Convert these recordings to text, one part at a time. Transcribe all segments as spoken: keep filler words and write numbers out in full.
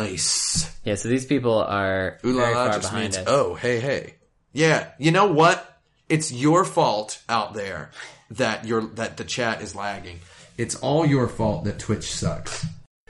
Nice. Yeah, so these people are Ooh la very la far just behind means, us. oh, hey, hey. Yeah, you know what? It's your fault out there that you're, that the chat is lagging. It's all your fault that Twitch sucks.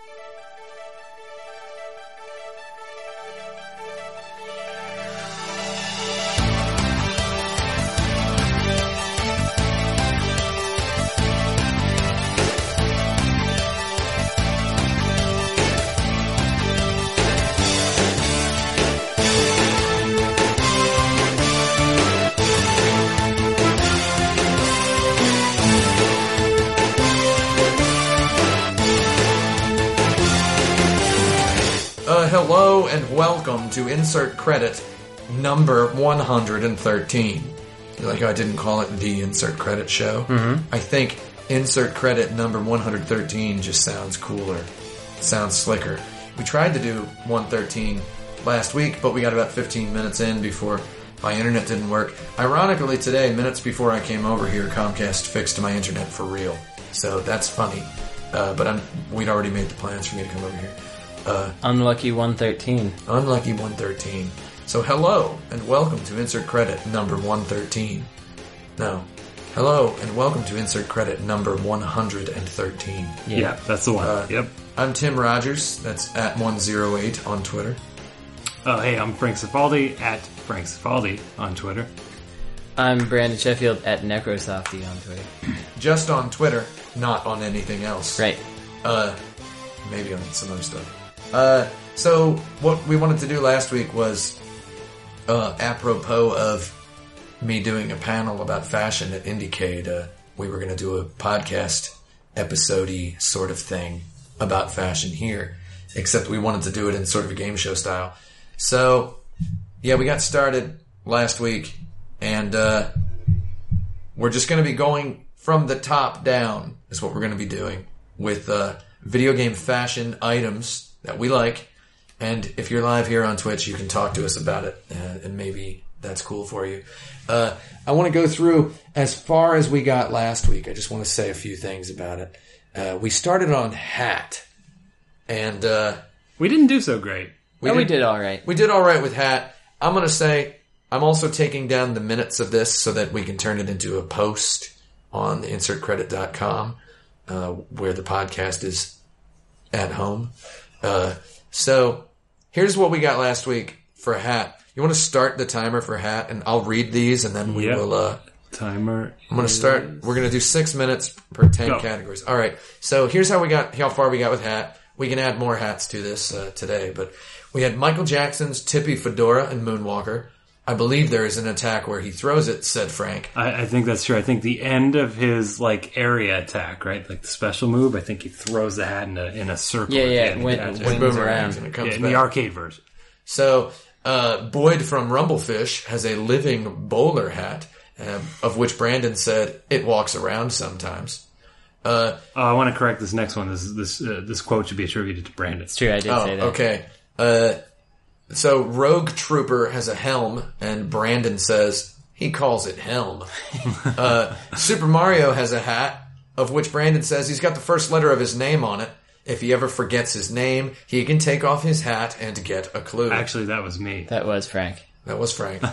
Hello and welcome to Insert Credit number one hundred thirteen. You like how I didn't call it the Insert Credit show? Mm-hmm. I think Insert Credit number one hundred thirteen just sounds cooler. Sounds slicker. We tried to do one thirteen last week, but we got about fifteen minutes in before my internet didn't work. Ironically, today, minutes before I came over here, Comcast fixed my internet for real. So that's funny. Uh, but I'm, we'd already made the plans for me to come over here. Uh, Unlucky one thirteen. Unlucky one thirteen. So hello and welcome to Insert Credit number one thirteen. No. Hello and welcome to Insert Credit number one hundred thirteen. Yeah, yeah that's the one. Uh, yep. I'm Tim Rogers. That's at one oh eight on Twitter. Oh, hey, I'm Frank Cifaldi at Frank Cifaldi on Twitter. I'm Brandon Sheffield at Necrosofty on Twitter. Just on Twitter, not on anything else. Right. Uh, maybe on some other stuff. Uh, so what we wanted to do last week was, uh, apropos of me doing a panel about fashion at Indiecade, uh, we were going to do a podcast episode-y sort of thing about fashion here, except we wanted to do it in sort of a game show style. So, yeah, we got started last week, and, uh, we're just going to be going from the top down is what we're going to be doing with, uh, video game fashion items that we like, and if you're live here on Twitch, you can talk to us about it, uh, and maybe that's cool for you. Uh, I want to go through as far as we got last week. I just want to say a few things about it. Uh, we started on hat, and uh, we didn't do so great. We, no, did, we did all right. We did all right with hat. I'm going to say I'm also taking down the minutes of this so that we can turn it into a post on insert credit dot com, uh, where the podcast is at home. Uh, so here's what we got last week for hat. You want to start the timer for hat, and I'll read these, and then we yep. will, uh, timer. I'm going to start. We're going to do six minutes per ten Go. categories. All right. So here's how we got, how far we got with hat. We can add more hats to this, uh, today, but we had Michael Jackson's Tippy Fedora and Moonwalker. I believe there is an attack where he throws it, said Frank. I, I think that's true. I think the end of his, like, area attack, right? Like the special move, I think he throws the hat in a, in a circle. Yeah, yeah, it went, wings around. And it comes yeah, in back. The arcade version. So, uh, Boyd from Rumblefish has a living bowler hat, uh, of which Brandon said it walks around sometimes. Uh, oh, I want to correct this next one. This this uh, this quote should be attributed to Brandon. It's true, I did oh, say that. Okay. Uh, So Rogue Trooper has a helm, and Brandon says he calls it helm. uh, Super Mario has a hat, of which Brandon says he's got the first letter of his name on it. If he ever forgets his name, he can take off his hat and get a clue. Actually, that was me. That was Frank. That was Frank.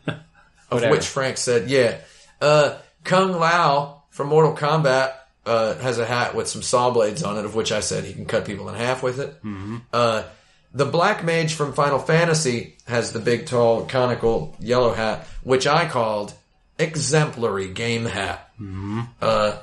Of which Frank said, yeah. Uh, Kung Lao from Mortal Kombat uh, has a hat with some saw blades on it, of which I said he can cut people in half with it. Mm-hmm. Uh, The Black Mage from Final Fantasy has the big, tall, conical yellow hat, which I called exemplary game hat. Mm-hmm. Uh,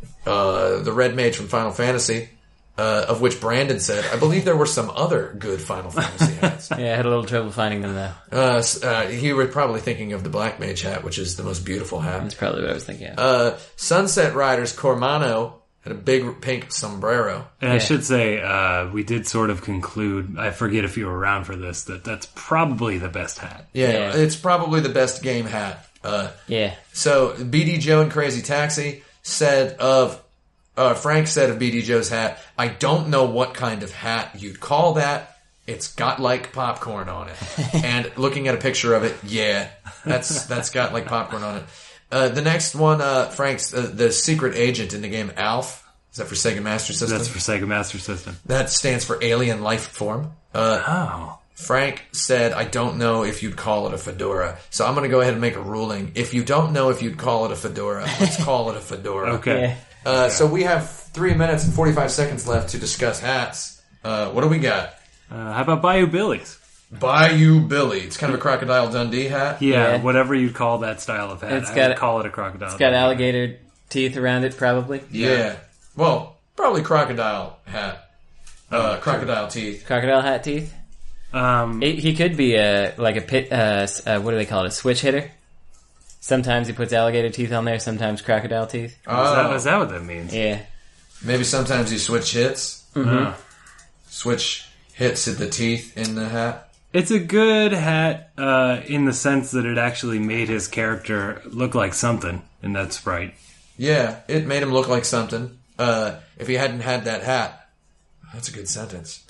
uh, the Red Mage from Final Fantasy, uh, of which Brandon said, I believe there were some other good Final Fantasy hats. Yeah, I had a little trouble finding them, though. Uh, uh, he was probably thinking of the Black Mage hat, which is the most beautiful hat. That's probably what I was thinking of. Uh, Sunset Riders Cormano had a big pink sombrero. And yeah. I should say, uh, we did sort of conclude, I forget if you were around for this, that that's probably the best hat. Yeah, Yeah. it's probably the best game hat. Uh, yeah. So, B D Joe and Crazy Taxi said of, uh, Frank said of B D Joe's hat, I don't know what kind of hat you'd call that. It's got like popcorn on it. And looking at a picture of it, yeah, that's, that's got like popcorn on it. Uh, the next one, uh, Frank's, uh, the secret agent in the game, Alf, Is that for Sega Master System? That's for Sega Master System. That stands for Alien Life Form. Uh, Oh. Frank said, I don't know if you'd call it a fedora. So I'm going to go ahead and make a ruling. If you don't know if you'd call it a fedora, let's call it a fedora. Okay. Yeah. Uh, so we have three minutes and forty-five seconds left to discuss hats. Uh, what do we got? Uh, how about Bayou Billy's? Bayou Billy. It's kind of a Crocodile Dundee hat. Yeah, Yeah. whatever you'd call that style of hat. It's I got- would call it a crocodile. It's got alligator teeth around it, probably. Yeah. Well, probably crocodile hat. Uh, crocodile teeth. Crocodile hat teeth. Um, It, he could be a like a pit. Uh, s- uh, what do they call it? A switch hitter. Sometimes he puts alligator teeth on there. Sometimes crocodile teeth. is, that, Oh, is that what that means? Yeah. maybe sometimes you switch hits. Uh, Switch hits at the teeth in the hat. it's a good hat uh, in the sense that it actually made his character look like something in that sprite. Yeah, it made him look like something. Uh, if he hadn't had that hat, that's a good sentence.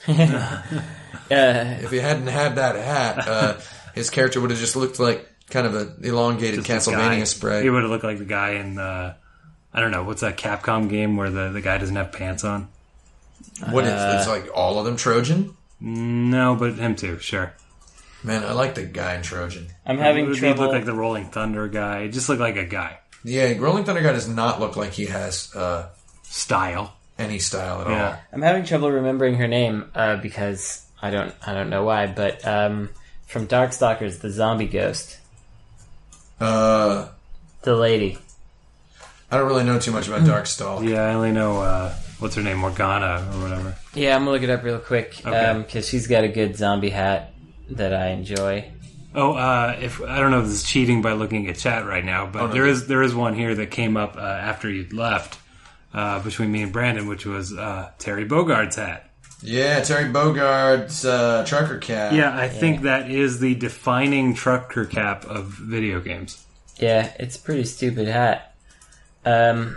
Uh, If he hadn't had that hat, uh, his character would have just looked like kind of an elongated Just the guy. Castlevania sprite. He would have looked like the guy in the, I don't know, what's that Capcom game where the, the guy doesn't have pants on? What is it's like all of them Trojan? No, but him too, sure. Man, I like the guy in Trojan. I'm having He trouble. look like the Rolling Thunder guy. He just looked like a guy. Yeah, Rolling Thunder guy does not look like he has uh, Style. any style at Yeah. I'm having trouble remembering her name uh, because I don't. I don't know why. But um, from Darkstalkers, the zombie ghost, all. Uh, the lady. I don't really know too much about Darkstalk. Yeah, I only know, uh, what's her name, Morgana or whatever. Yeah, I'm gonna look it up real quick because Okay. she's got a good zombie hat that I enjoy. Oh, uh, if I don't know if this is cheating by looking at chat right now, but Oh, no, there no. is there is one here that came up uh, after you left uh, between me and Brandon, which was uh, Terry Bogard's hat. Yeah, Terry Bogard's uh, trucker cap. Yeah, I think that is the defining trucker cap of video games. Yeah, it's a pretty stupid hat. Um,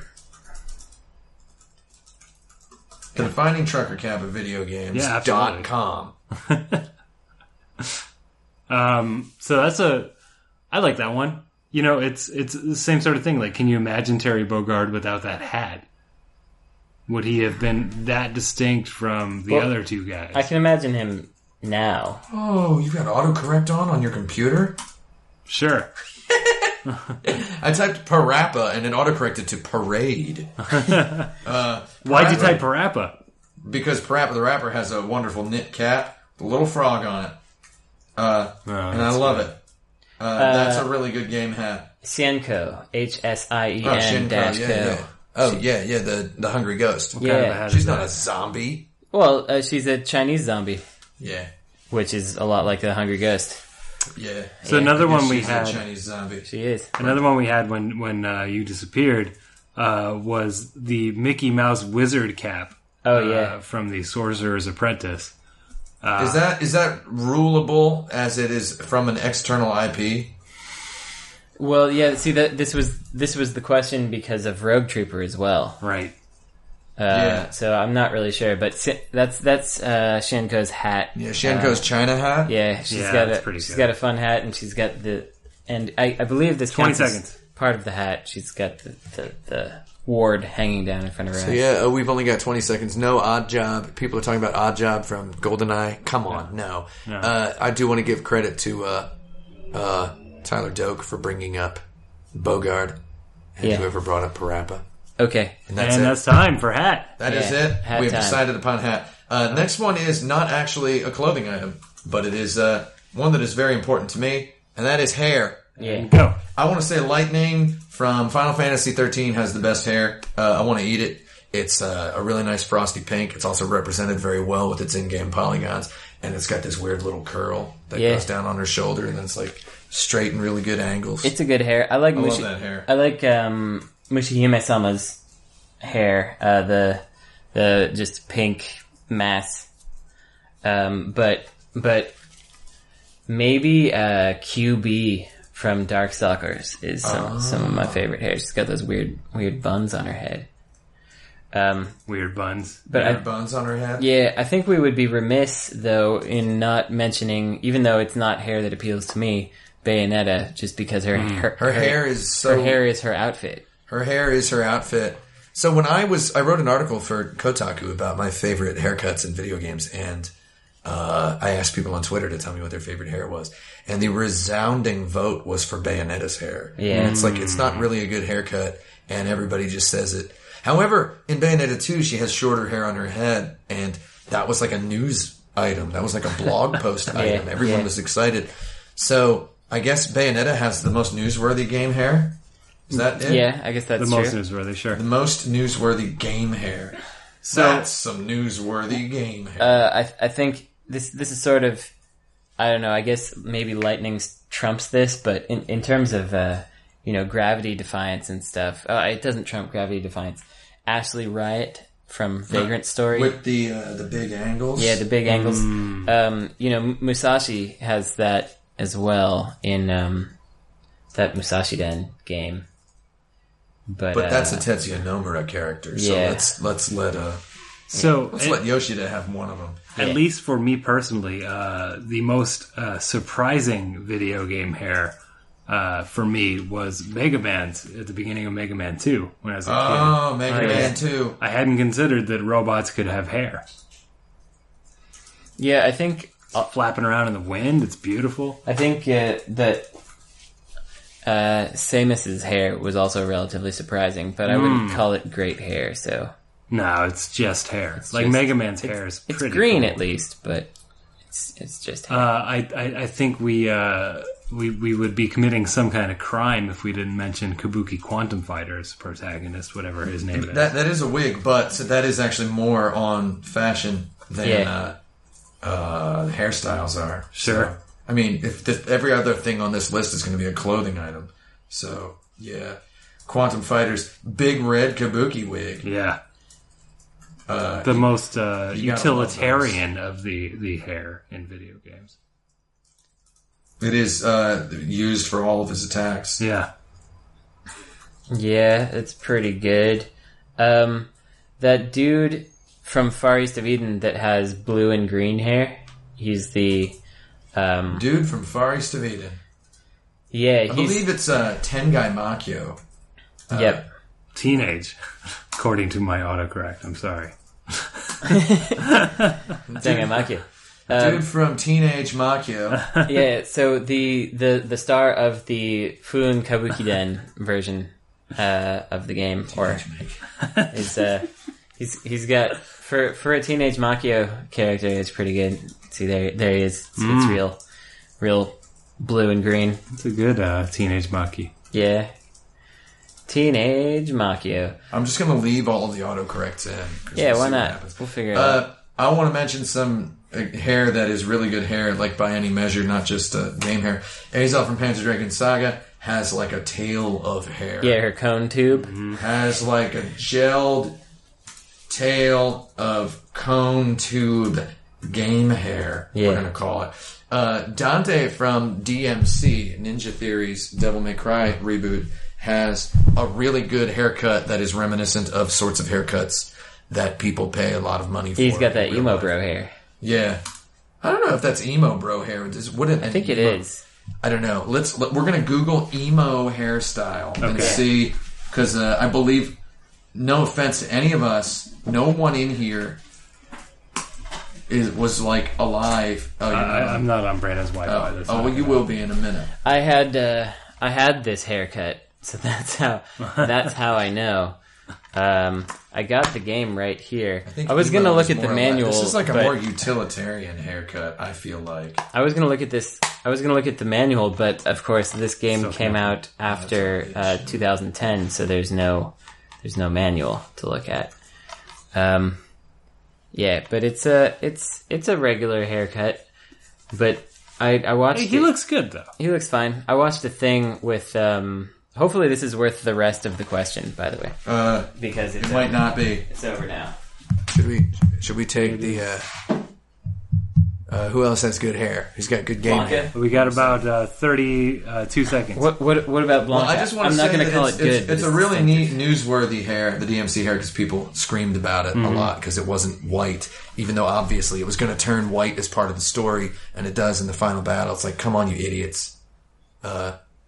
The defining trucker cap of video games. Yeah, absolutely. dot com. Um, so that's a, I like that one. You know, it's it's the same sort of thing. Like, can you imagine Terry Bogard without that hat? Would he have been that distinct from the Well, other two guys? I can imagine him now. Oh, you got autocorrect on on your computer? Sure. I typed Parappa and it autocorrected to parade. uh, Why'd you Parappa- type Parappa? Because Parappa the Rapper has a wonderful knit cap with a little frog on it. Uh, Oh, and I that's love good. it. Uh, that's a really good game hat. Sienko, H S I E Oh, N Shinko, dash yeah, Co. yeah. Oh, yeah, yeah, the, the Hungry Ghost. What kind of a Yeah. hat She's is not that? a zombie. Well, uh, she's a Chinese zombie, Yeah, which is a lot like the Hungry Ghost. yeah. So another I guess one we she's had, a Chinese zombie. She is. another one we had when when uh, you disappeared uh, was the Mickey Mouse wizard cap. Oh, uh, yeah. from the Sorcerer's Apprentice. Uh, Is that is that rulable as it is from an external I P? Well, yeah. See, that this was this was the question because of Rogue Trooper as well. Right. Uh, Yeah. So I'm not really sure, but si- that's that's uh, Shinko's hat. Yeah, Shanko's Uh, China hat. yeah, she's Yeah, got that's a pretty she's good. got a fun hat, and she's got the and I, I believe this twenty counts as seconds. part of the hat. She's got the, the, the ward hanging down in front of her. So eyes. yeah, uh, we've only got twenty seconds. No Odd Job. People are talking about Odd Job from GoldenEye. Come on, no. No. Uh, I do want to give credit to uh, uh, Tyler Doak for bringing up Bogard and Yeah. whoever brought up Parappa. Okay. And that's and it. that's time for hat. That is Yeah, it. hat We've time. decided upon hat. Uh, next one is not actually a clothing item, but it is uh, one that is very important to me, and that is hair. Yeah. Go. I want to say Lightning from Final Fantasy thirteen has the best hair. Uh, I want to eat it. It's uh, a really nice frosty pink. It's also represented very well with its in-game polygons, and it's got this weird little curl that Yeah. goes down on her shoulder, and then it's like straight and really good angles. It's a good hair. I like I love Mushi- that hair. I like um, Mushihime-sama's hair. Uh, the the just pink mass. Um, but but maybe uh, Q B from Darkstalkers is some some of my favorite hair. She's got those weird weird buns on her head. Um, Weird buns. but Weird I, buns on her head. yeah, I think we would be remiss though in not mentioning, even though it's not hair that appeals to me, Bayonetta, just because her her, Her hair is so. her hair is her outfit. Her hair is her outfit. So when I was, I wrote an article for Kotaku about my favorite haircuts in video games, and uh, I asked people on Twitter to tell me what their favorite hair was, and the resounding vote was for Bayonetta's hair. Yeah. It's like, it's not really a good haircut, and everybody just says it. However, in Bayonetta two, she has shorter hair on her head, and that was like a news item. That was like a blog post yeah, item. Everyone yeah. was excited. So I guess Bayonetta has the most newsworthy game hair. Is that it? Yeah, I guess that's The true. most newsworthy, sure. The most newsworthy game hair. So- That's some newsworthy game hair. Uh, I I think this this is sort of, I don't know, I guess maybe Lightning trumps this, but in, in terms of, uh, you know, Gravity Defiance and stuff, uh, it doesn't trump Gravity Defiance. Ashley Riot from Vagrant Story. With the uh, the big angles. Yeah, the big angles. Um, you know, Musashi has that as well in um, that Musashi Den game. But, But that's uh, a Tetsuya Nomura character, so yeah. let's let's let uh So, let's at, let Yoshida have one of them. at Yeah. least for me personally, uh, the most uh, surprising video game hair uh, for me was Mega Man's at the beginning of Mega Man two when I was a Oh, Mega Oh, Man yeah. two. kid. I hadn't considered that robots could have hair. yeah, I think Flapping around in the wind, it's beautiful. I think uh, that uh, Samus's hair was also relatively surprising, but I wouldn't call it great hair. So No, it's just hair. like just- Mega Man's hair is it's pretty green cool. at least, but it's it's just hair. Uh, I, I I think we uh, we we would be committing some kind of crime if we didn't mention Kabuki Quantum Fighter's protagonist, whatever his name is. That that is a wig, but that is actually more on fashion than Yeah. uh, uh, hairstyles are. Sure. So, I mean, if th- every other thing on this list is going to be a clothing item, so yeah, Quantum Fighter's big red Kabuki wig. Yeah, Uh, the most uh, you gotta love utilitarian of the the hair in video games. it is uh, used for all of his attacks. Yeah, Yeah, it's pretty good. Um, that dude from Far East of Eden that has blue and green hair, he's the um, Dude from Far East of Eden. yeah, I he's believe it's uh, Tengai Makio. yep. teenage, according to my autocorrect. I'm sorry. Dang, I'm like it. Um, Dude from Teenage Makio. yeah, so the, the, the star of the Fun Kabuki Den version uh, of the game, or is uh, he's he's got for for a Teenage Makio character, it's pretty good. See there there he is. It's, it's real, real blue and green. It's a good uh, teenage Maki. Yeah, Teenage Makio. I'm just going to leave all of the autocorrects in. 'cause Yeah, we'll why see what not? happens. We'll figure it out. Uh, I want to mention some uh, hair that is really good hair, like by any measure, not just uh, game hair. Azel from Panzer Dragoon Saga has like a tail of hair. Yeah, her cone tube. Has like a gelled tail of cone tube game hair, Yeah. we're going to call it. Uh, Dante from D M C, Ninja Theory's Devil May Cry reboot, has a really good haircut that is reminiscent of sorts of haircuts that people pay a lot of money for. He's got that in real emo life. bro hair. Yeah. I don't know if that's emo bro hair. Does, would it, I think it is. I don't know. Let's. Let, we're gonna Google emo hairstyle and Okay. see, because uh, I believe, no offense to any of us, no one in here is was like alive. Oh, you're I, not. I'm not on Brandon's Wi-Fi. oh, That's oh not well, you gonna- will be in a minute. I had uh, I had this haircut, so that's how that's how I know. Um, I got the game right here. I, think I was emo gonna look is at the more manual. Like, this is like a but more utilitarian haircut. I feel like. I was gonna look at this. I was gonna look at the manual, but of course, this game So came cool. out after uh, two thousand ten, so there's no there's no manual to look at. Um, yeah, but it's a it's it's a regular haircut. But I I watched. Hey, he it- looks good though. He looks fine. I watched a thing with. Um, hopefully, this is worth the rest of the question. By the way, Uh, because it's it might over. not be. It's over now. Should we? Should we take the? Uh, uh, who else has good hair? Who's got good game hair? Blanca. We got about uh, thirty-two seconds. What what what about Blanca? Well, I just want I'm to not say going to that call it's, it good. it's, but it's a really neat, newsworthy hair, the D M C hair, because people screamed about it a lot because it wasn't white, even though obviously it was going to turn white as part of the story, and it does in the final battle. It's like, come on, you idiots. Uh,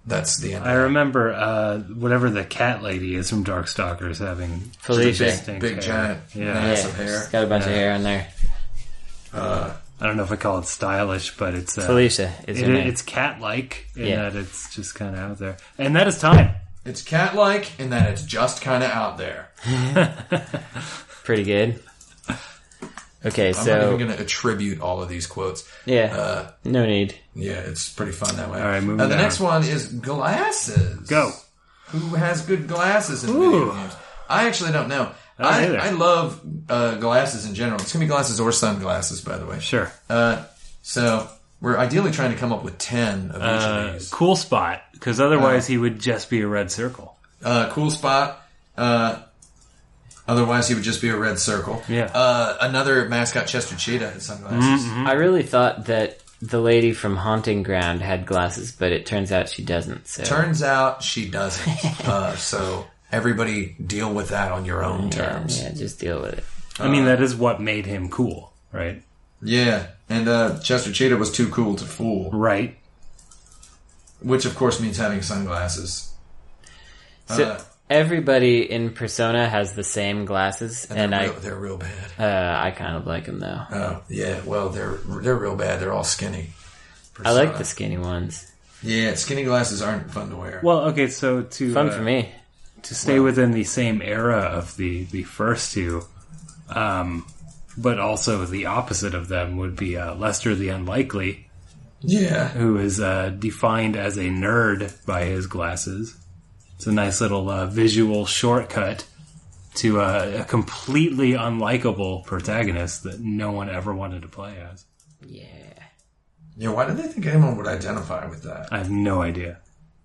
that's the end. I of it. remember uh, whatever the cat lady is from Darkstalkers having Felicia. distinct Big hair. giant Yeah. Yeah, massive hair. she's got a bunch of Yeah. hair on there. Uh, I don't know if I call it stylish, but it's uh, Felicia is it- her name. it's cat-like in Yeah. that it's just kind of out there, and that is time. it's cat-like in that it's just kind of out there. Pretty good. Okay, I'm so not even going to attribute all of these quotes. yeah, Uh, no need. yeah, it's pretty fun that way. All right, moving uh, the down. next one is glasses. Go. Who has good glasses in Ooh. video games? I actually don't know. I don't I, either. I love uh, glasses in general. It's going to be glasses or sunglasses, by the way. Sure. Uh, so we're ideally trying to come up with ten of each Uh, of these. cool spot, because otherwise Uh, he would just be a red circle. Uh, cool spot. Uh, otherwise, he would just be a red circle. Yeah. Uh, another mascot, Chester Cheetah, had sunglasses. Mm-hmm. I really thought that the lady from Haunting Ground had glasses, but it turns out she doesn't. So Turns out she doesn't. uh, so everybody deal with that on your own yeah, terms. yeah, just deal with it. I mean, that is what made him cool, right? Yeah. And uh, Chester Cheetah was too cool to fool, Right. which of course means having sunglasses. So Uh, everybody in Persona has the same glasses, and and, they're, I, real, they're real bad. uh, I kind of like them though. Oh, yeah. Well, they're they're real bad. They're all skinny. I like Persona. the skinny ones. Yeah, skinny glasses aren't fun to wear. Well, okay, so to Fun uh, for me. to stay within the same era of the the first two, um, but also the opposite of them would be uh, Lester the Unlikely, Yeah. who is uh, defined as a nerd by his glasses. It's a nice little uh, visual shortcut to uh, a completely unlikable protagonist that no one ever wanted to play as. Yeah. Yeah, why do they think anyone would identify with that? I have no idea.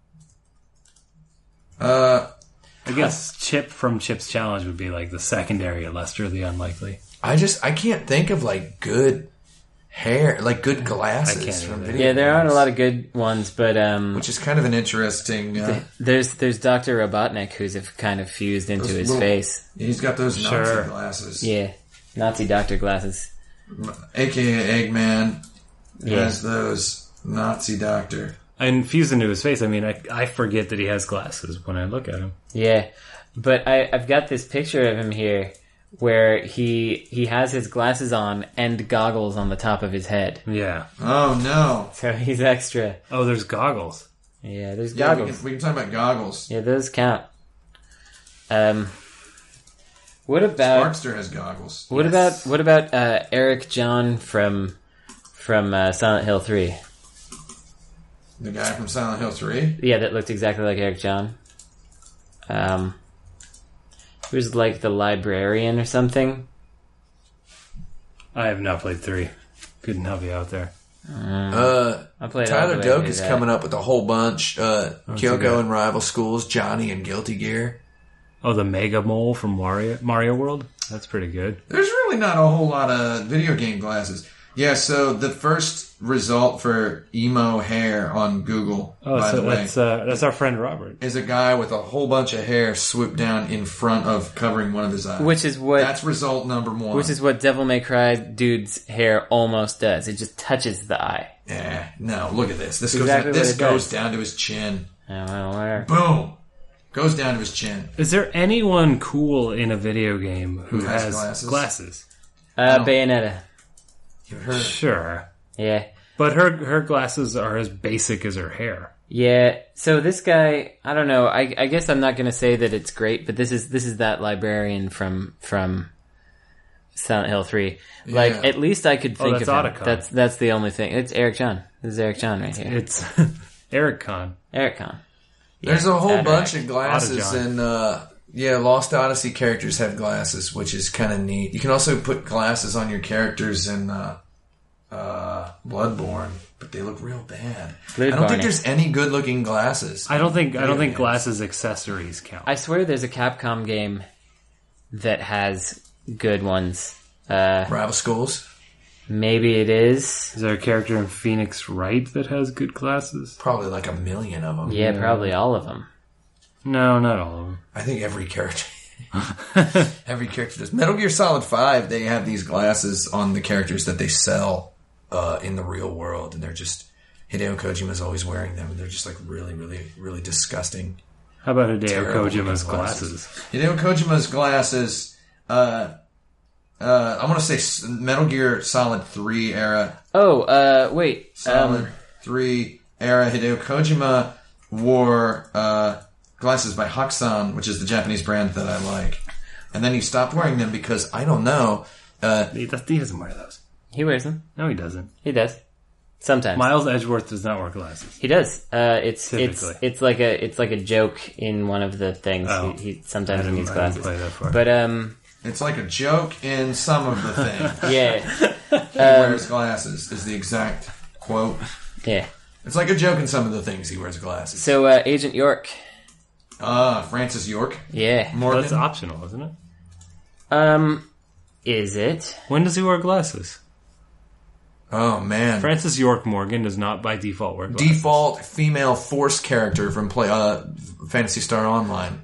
Uh, I guess Chip from Chip's Challenge would be like the secondary Lester the Unlikely. I just, I can't think of like good hair, like good glasses I can't from either. video Yeah, there aren't a games, lot of good ones, but um, which is kind of an interesting, uh, there's there's Doctor Robotnik who's have kind of fused into Those his little- face. he's got those Nazi Sure. glasses. Yeah, Nazi doctor glasses. A K A Eggman Yeah. has those Nazi doctor. And fused into his face, I mean, I, I forget that he has glasses when I look at him. Yeah, but I, I've got this picture of him here where he he has his glasses on and goggles on the top of his head. Yeah. Oh no. So he's extra. Oh, there's goggles. Yeah, there's Yeah, we goggles. can, we can talk about goggles. Yeah, those count. Um, what about Sparkster has goggles. what about what about uh, Eric John from from uh, Silent Hill three? The guy from Silent Hill three? Yeah, that looked exactly like Eric John. Um, he was like the librarian or something. I have not played three. Couldn't help you out there. Uh, I played all Tyler the way Doak through is that. coming up with a whole bunch. Uh, too Kyoko bad. and Rival Schools, Johnny and Guilty Gear. Oh, the Mega Mole from Mario, Mario World? That's pretty good. There's really not a whole lot of video game glasses. Yeah, so the first result for emo hair on Google, Oh, by so the way, that's uh, that's our friend Robert. is a guy with a whole bunch of hair swooped down in front of covering one of his eyes. Which is what That's result number one. which is what Devil May Cry dude's hair almost does. It just touches the eye. Eh, no, look at this. This Exactly goes. what This it goes does. down to his chin. Oh, well, whatever. Boom, goes down to his chin. Is there anyone cool in a video game who, Who has has, glasses? glasses? Uh, Oh. Bayonetta. You've heard. Sure. Yeah. But her her glasses are as basic as her hair. Yeah, so this guy, I don't know. I, I guess I'm not going to say that it's great, but this is this is that librarian from from Silent Hill three. Like, Yeah. at least I could Oh, think that's of him. Otacon. That's that's the only thing. It's Eric John. This is Eric John right here. It's Eric Con. Eric Con. There's a whole Atarax. bunch of glasses, Autojohn. and uh, yeah, Lost Odyssey characters have glasses, which is kind of neat. You can also put glasses on your characters in uh, uh, Bloodborne, but they look real bad. I don't Bloodborne. think there's any good-looking glasses. I don't think I don't Video think games. glasses accessories count. I swear there's a Capcom game that has good ones. Uh, Rival Schools, maybe it is. Is there a character in Phoenix Wright that has good glasses? probably like a million of them. Yeah, probably all of them. No, not all of them. I think every character. Every character does. Metal Gear Solid five, they have these glasses on the characters that they sell uh, in the real world, and they're just Hideo Kojima's always wearing them, and they're just like really, really, really disgusting. How about Hideo Terrible Kojima's glasses. glasses? Hideo Kojima's glasses, uh, uh, I want to say s- Metal Gear Solid three era. Oh, uh, wait. Solid Um, three era. Hideo Kojima wore uh, glasses by Hakusan, which is the Japanese brand that I like. And then he stopped wearing them because, I don't know, uh, He, does, he doesn't wear those. he wears them. No, he doesn't. He does. Sometimes. Miles Edgeworth does not wear glasses. He does. Uh, it's it's Typically. it's like a it's like a joke in one of the things. Oh. He, he sometimes I he didn't- needs I didn't glasses. play that far. But um, it's like a joke in some of the things. yeah, He wears glasses, is the exact quote. yeah. It's like a joke in some of the things he wears glasses. So uh, Agent York, Ah, Francis York. yeah. Morgan. That's optional, isn't it? Um, is it? When does he wear glasses? Oh, man. Francis York Morgan does not by default wear glasses. Default female force character from play uh, Phantasy Star Online.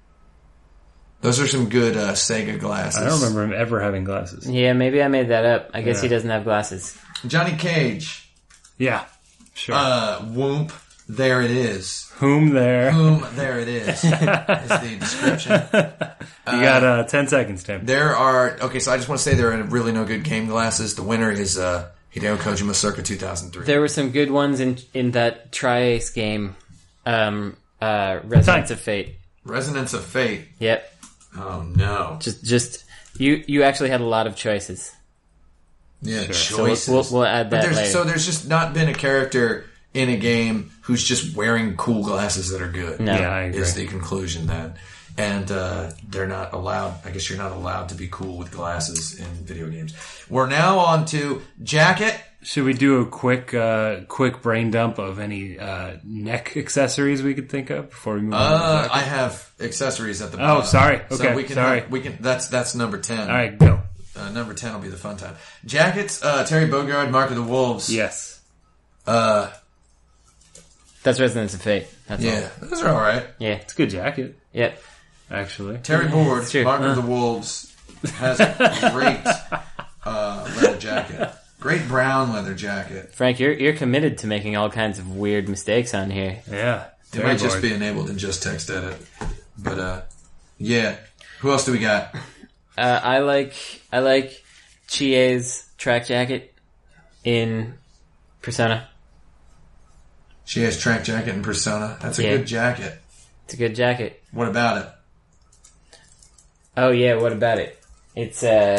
Those are some good uh, Sega glasses. I don't remember him ever having glasses. Yeah, maybe I made that up. I guess Yeah. he doesn't have glasses. Johnny Cage. Yeah, sure. Uh, whoomp. There it is. Whom there? Boom. There it is. Is the description. You got uh, ten seconds, Tim. There are okay. So I just want to say there are really no good game glasses. The winner is uh, Hideo Kojima Circa two thousand three. There were some good ones in in that Tri-Ace game, um, uh, Resonance Time. of Fate. Resonance of Fate. Yep. Oh no. Just just you you actually had a lot of choices. Yeah, So we'll, choices. we'll, we'll add But that there's, later. so there's just not been a character in a game who's just wearing cool glasses that are good. No. Yeah, I agree. Is the conclusion then. And uh, they're not allowed, I guess you're not allowed to be cool with glasses in video games. We're now on to Jacket. Should we do a quick, uh, quick brain dump of any uh, neck accessories we could think of before we move on? to Uh, the I jacket? have accessories at the Oh, bottom. sorry. So Okay, we can sorry. Have, we can. That's that's number ten. All right, go. Uh, number ten will be the fun time. Jackets. Uh, Terry Bogard, Mark of the Wolves. Yes. Uh, That's Resonance of Fate. That's yeah, all. those are all right. Yeah. It's a good jacket, Yep. actually. Terry Board, it's true. Mark of the Wolves, has a great uh, leather jacket. Great brown leather jacket. Frank, you're you're committed to making all kinds of weird mistakes on here. Yeah. It might just be enabled in just text edit. But uh, yeah. Who else do we got? Uh, I like I like Chie's track jacket in Persona. She has track jacket and Persona. That's a Yeah. good jacket. It's a good jacket. What about it? Oh yeah, what about it? It's uh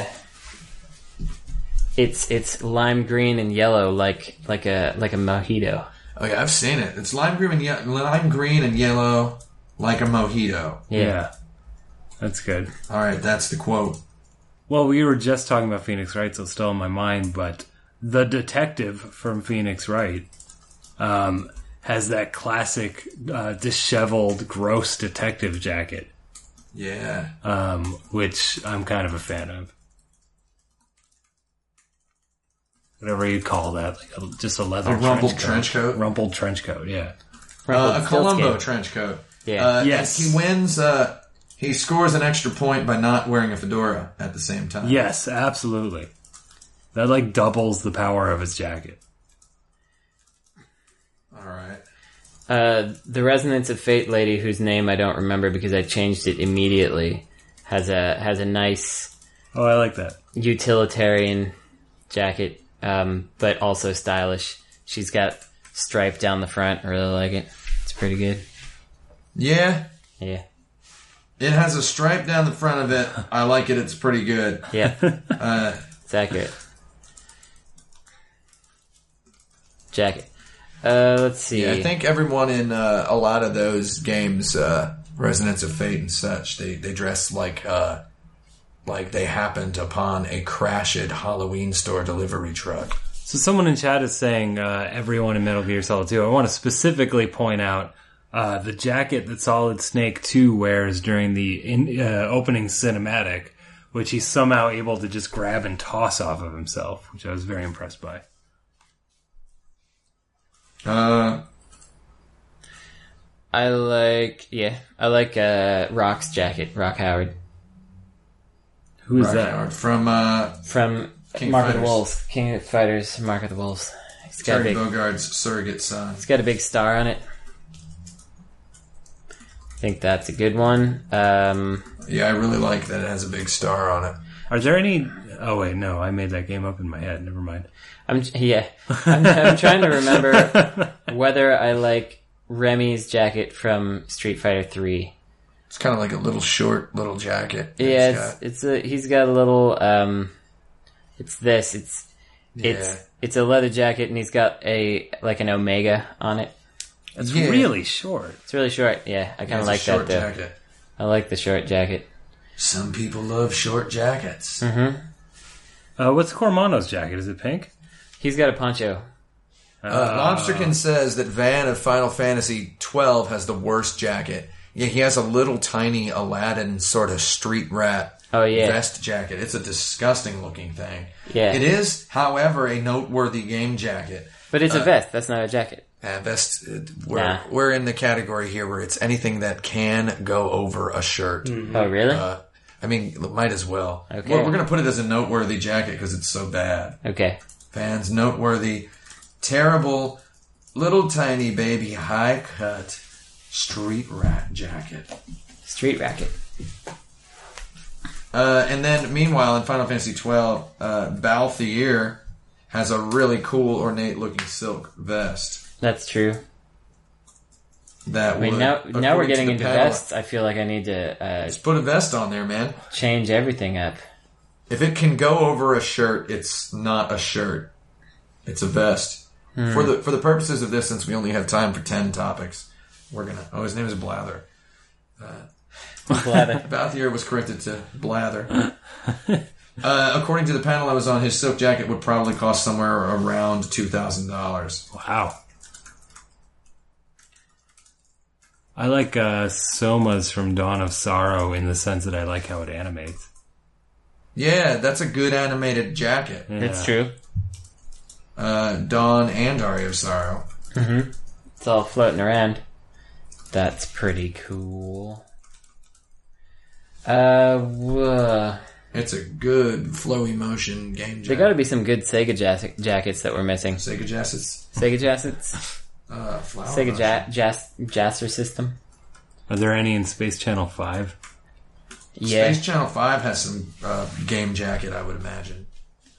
it's it's lime green and yellow like like a like a mojito. Oh yeah, I've seen it. It's lime green and ye- lime green and yellow, like a mojito. Yeah. Yeah. That's good. All right, that's the quote. Well, we were just talking about Phoenix Wright, so it's still in my mind, but the detective from Phoenix Wright um, has that classic uh, disheveled, gross detective jacket, Yeah. um, which I'm kind of a fan of. Whatever you call that, like a, just a leather A rumpled trench trench coat? Rumpled trench coat, yeah. Uh, a Columbo Stiltskin. trench coat. Yeah. Uh, Yes. and he wins. Uh, he scores an extra point by not wearing a fedora at the same time. Yes, absolutely. That like doubles the power of his jacket. All right. Uh, the Resonance of Fate lady, whose name I don't remember because I changed it immediately, has a has a nice Oh, I like that. utilitarian jacket, um, but also stylish. She's got stripe down the front. I really like it. It's pretty good. Yeah. Yeah. It has a stripe down the front of it. I like it. It's pretty good. Yeah. Uh, It's accurate. Jacket. Uh, let's see. yeah, I think everyone in uh, a lot of those games, uh, Resonance of Fate and such, they, they dress like uh, like they happened upon a crashed Halloween store delivery truck. So someone in chat is saying uh, everyone in Metal Gear Solid two. I want to specifically point out uh, the jacket that Solid Snake two wears during the in, uh, opening cinematic, which he's somehow able to just grab and toss off of himself, which I was very impressed by. Uh, I like, yeah, I like uh, Rock's jacket, Rock Howard, Who is Rock that? Howard from uh, from King of Mark of the Fighters. Wolves, King of Fighters, Mark of the Wolves. He's got, a Terry big, Bogard's surrogate son. he's got a big star on it. I think that's a good one. Um, Yeah, I really like that it has a big star on it. Are there any... Oh, wait, no. I made that game up in my head. Never mind. I'm yeah. I'm, I'm trying to remember whether I like Remy's jacket from Street Fighter three. It's kind of like a little short little jacket. Yeah, It's it's, got- it's a he's got a little um, it's this it's it's Yeah. it's a leather jacket and he's got a like an Omega on it. It's Yeah. really short. It's really short. Yeah, I kind it's of a like short that though. jacket. I like the short jacket. Some people love short jackets. Mm-hmm. Uh, what's Cormano's jacket? Is it pink? He's got a poncho. Uh, Lobsterkin says that Van of Final Fantasy twelve has the worst jacket. Yeah, he has a little tiny Aladdin sort of street rat Oh yeah, vest jacket. It's a disgusting looking thing. yeah. It is, however, a noteworthy game jacket. But it's a uh, vest. That's not a jacket. Uh, vest, uh, we're, Nah. we're in the category here where it's anything that can go over a shirt. Oh really? Uh, I mean, might as well. Okay. We're, we're going to put it as a noteworthy jacket because it's so bad. Okay. Fans, noteworthy, terrible, little tiny baby, high cut, street rat jacket. Street racket. Uh, and then, meanwhile, in Final Fantasy twelve, uh, Balthier has a really cool, ornate looking silk vest. That's true. That I mean, would, now now we're according to getting the into panel- vests. I feel like I need to uh, Let's put a vest on there, man. change everything up. If it can go over a shirt, it's not a shirt. It's a vest. Hmm. For the for the purposes of this, since we only have time for ten topics, we're gonna. Oh, his name is Blather. Blather. Balthier was corrected to Blather. uh, according to the panel I was on, his silk jacket would probably cost somewhere around two thousand dollars. Wow. I like uh, Soma's from Dawn of Sorrow in the sense that I like how it animates. Yeah, that's a good animated jacket. Yeah. It's true. Uh, Dawn and Aria of Sorrow. Mm-hmm. It's all floating around. That's pretty cool. Uh, wha- It's a good flowy motion game jacket. there got to be some good Sega jas- jackets that we're missing. Sega jackets. Sega jackets, Uh, flower Sega motion. ja- jas- Jaster system. Are there any in Space Channel five? Yeah. Space Channel five has some uh, game jacket, I would imagine.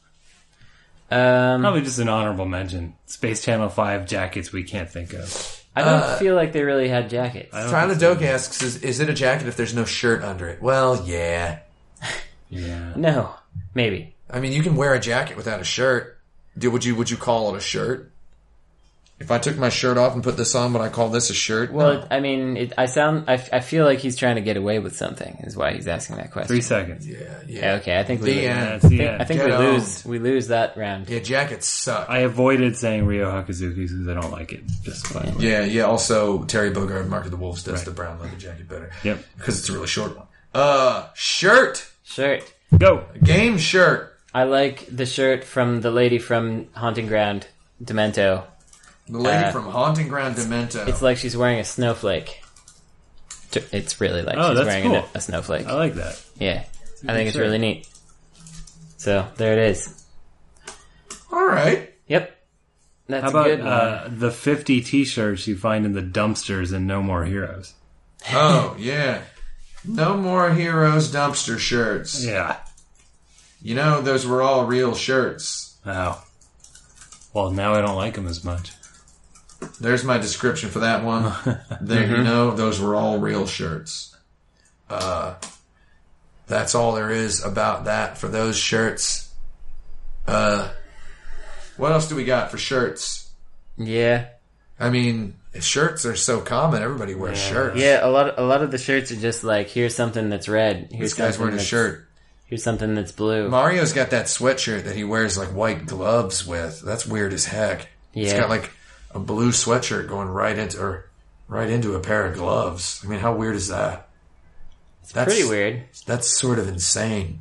Um, Probably just an honorable mention. Space Channel five jackets we can't think of. I don't uh, feel like they really had jackets. I don't Tyler think so. Doak asks, is, is it a jacket if there's no shirt under it? Well, yeah. Yeah. No, maybe. I mean, you can wear a jacket without a shirt. Do, would you Would you call it a shirt? If I took my shirt off and put this on, would I call this a shirt? Well, No. it, I mean, it, I sound. I, f- I feel like he's trying to get away with something. Is why he's asking that question. Three seconds. yeah, Yeah, yeah. okay, I think we. The lose. end. That's the I end. think Get we on. lose. We lose that round. Yeah, jackets suck. I avoided saying Ryo Hakuzuki because I don't like it. Just by the way. yeah, yeah. Also, Terry Bogard, Mark of the Wolves, does Right. the brown leather jacket better. Yep. Because it's a really short one. Uh, shirt! Shirt. Go. Game shirt! I like the shirt from the lady from Haunting Ground, Demento. The lady Uh, from Haunting Ground Demento. It's like she's wearing a snowflake. It's really like Oh, she's that's wearing a, cool. a snowflake. I like that. Yeah, I good think it's shirt. really neat. So there it is. Alright. Yep, that's How about a good one. uh, the fifty T-shirts you find in the dumpsters in No More Heroes? Oh, yeah. No more Heroes dumpster shirts. Yeah. You know, those were all real shirts. Oh. Well, now I don't like them as much. There's my description for that one. There, you know, those were all real shirts. Uh, that's all there is about that for those shirts. Uh, what else do we got for shirts? Yeah, I mean, shirts are so common. Everybody wears shirts. yeah. A lot, a lot of the shirts are just like, here's something that's red. Here's This guy's something wearing a that's- shirt. Here's something that's blue. Mario's got that sweatshirt that he wears like white gloves with. That's weird as heck. He's Yeah. got like a blue sweatshirt going right into or right into a pair of gloves. I mean, how weird is that? It's Pretty weird. That's sort of insane.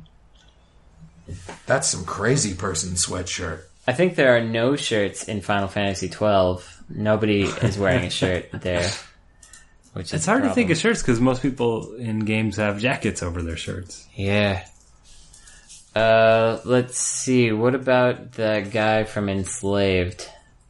That's some crazy person sweatshirt. I think there are no shirts in Final Fantasy twelve. Nobody is wearing a shirt there. Which is It's hard a to think problem. of shirts because most people in games have jackets over their shirts. Yeah. Uh, let's see. What about the guy from Enslaved?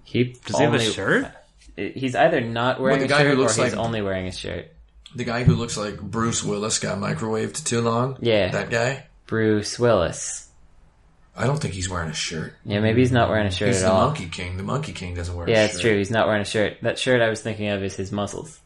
He Does he have a only- shirt? He's either not wearing Well, the a guy who shirt or looks he's like- only wearing a shirt. The guy who looks like Bruce Willis got microwaved too long. Yeah. That guy? Bruce Willis. I don't think he's wearing a shirt. Yeah, maybe he's not wearing a shirt He's at the all. Monkey King. The Monkey King doesn't wear a Yeah, shirt. it's true. He's not wearing a shirt. That shirt I was thinking of is his muscles.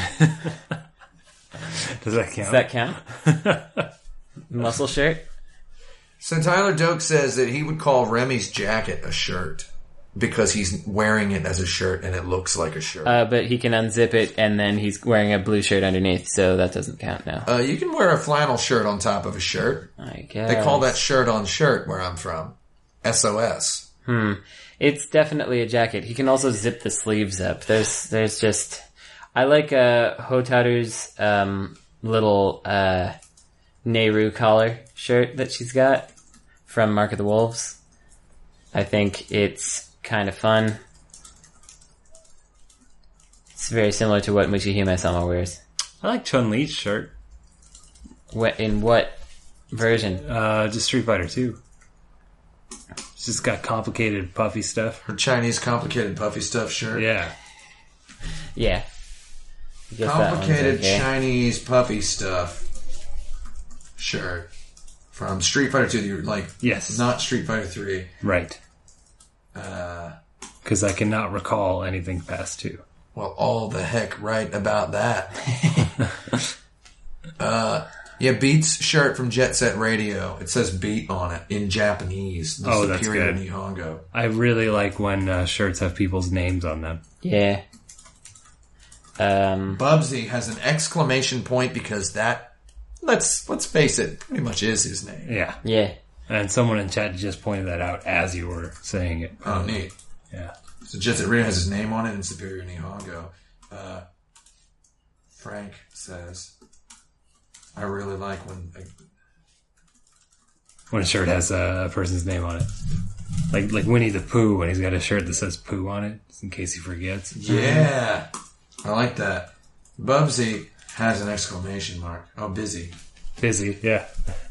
Does that count? Does that count? Muscle shirt? So Tyler Doak says that he would call Remy's jacket a shirt because he's wearing it as a shirt and it looks like a shirt. Uh, but he can unzip it and then he's wearing a blue shirt underneath, so that doesn't count now. Uh, you can wear a flannel shirt on top of a shirt. I guess. They call that shirt on shirt where I'm from. S O S. Hmm. It's definitely a jacket. He can also zip the sleeves up. There's, there's just, I like, uh, Hotaru's, um, little, uh, Nehru collar shirt that she's got from Mark of the Wolves. I think it's kind of fun. It's very similar to what Mushihime-sama wears. I like Chun-Li's shirt. What, in what version? Uh, just Street Fighter two. It's just got complicated, puffy stuff. Her Chinese complicated puffy stuff shirt. Yeah. Yeah. I guess that one's Complicated okay. Chinese puffy stuff shirt from Street Fighter two. You're like, Yes. not Street Fighter three. Right. Uh, Because I cannot recall anything past two. well, all the heck right about that. uh, yeah, Beat's shirt from Jet Set Radio. It says Beat on it in Japanese. The Oh, that's superior good. Nihongo. I really like when uh, shirts have people's names on them. Yeah. Um, Bubsy has an exclamation point because that, let's let's face it, pretty much is his name. Yeah. yeah. And someone in chat just pointed that out as you were saying it. Oh, neat. Yeah. So Jet Set Radio has his name on it in Superior Nihongo. Uh, Frank says, I really like when... When a shirt has a person's name on it. Like like Winnie the Pooh when he's got a shirt that says Pooh on it, just in case he forgets. Yeah, I like that. Bubsy has an exclamation mark. Oh, busy. Busy, yeah.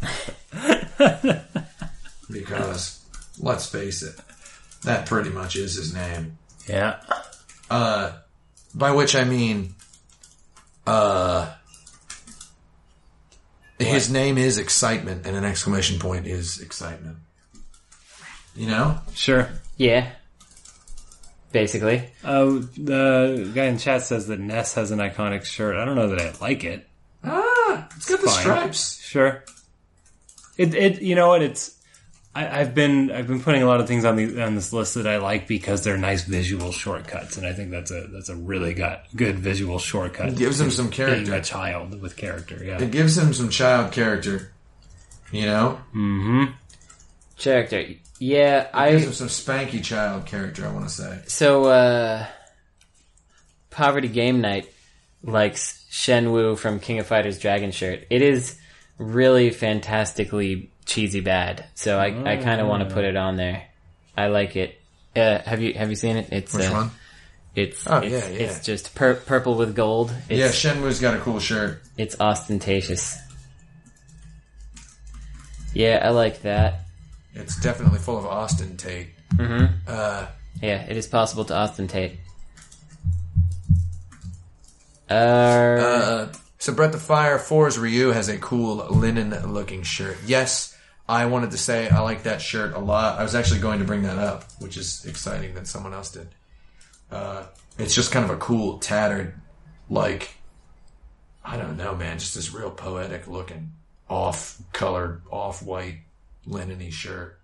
Because, let's face it, that pretty much is his name. Yeah. Uh, by which I mean, uh, his name is Excitement, and an exclamation point is excitement. You know? Sure. Yeah. Basically. Uh, the guy in chat says that Ness has an iconic shirt. I don't know that I like it. Ah, it's got the fine. stripes. Sure. It it you know what it's I, I've been I've been putting a lot of things on the on this list that I like because they're nice visual shortcuts, and I think that's a that's a really got good visual shortcut. It gives him some Being character. a child with character, yeah. It gives him some child character. You know? Mm-hmm. Character. Yeah, It gives I... him some spanky child character, I want to say. So, uh... Poverty Game Night likes Shenwu from King of Fighters Dragon shirt. It is really fantastically cheesy bad, so I, I kind of want to put it on there. I like it. Uh, have you have you seen it? It's Which uh, one? It's Oh, it's, yeah, yeah. it's just pur- purple with gold. It's, Yeah, Shenmue's got a cool shirt. it's ostentatious. Yeah, I like that. It's definitely full of Austin Tate. Mm-hmm. Uh, Yeah, it is possible to ostentate. Uh, uh, so Brett the Fire four's Ryu has a cool linen-looking shirt. Yes, I wanted to say I like that shirt a lot. I was actually going to bring that up, which is exciting that someone else did. Uh, it's just kind of a cool, tattered, like, I don't know, man, just this real poetic-looking, off-colored, off-white, linen-y shirt.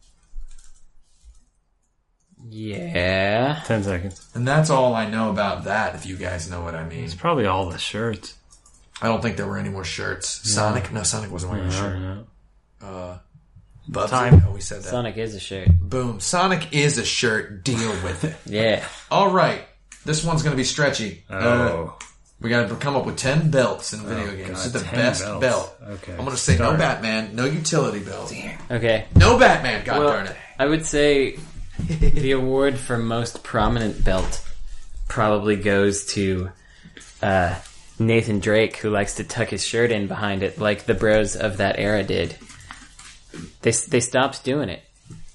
yeah. Ten seconds. And that's all I know about that, if you guys know what I mean. It's probably all the shirts. I don't think there were any more shirts. Sonic? No, Sonic wasn't wearing a shirt. No. Uh, Bubsy? Time. Oh, we said that. Sonic is a shirt. Boom. Sonic is a shirt. Deal with it. Yeah. All right. This one's going to be stretchy. Uh, Oh. we got to come up with ten belts in video games. God, this is the ten best belts. belt. Okay. I'm going to say no Start. Batman, no utility belt. Okay. No Batman, god Well, darn it. I would say the award for most prominent belt probably goes to uh, Nathan Drake, who likes to tuck his shirt in behind it, like the bros of that era did. They they stopped doing it.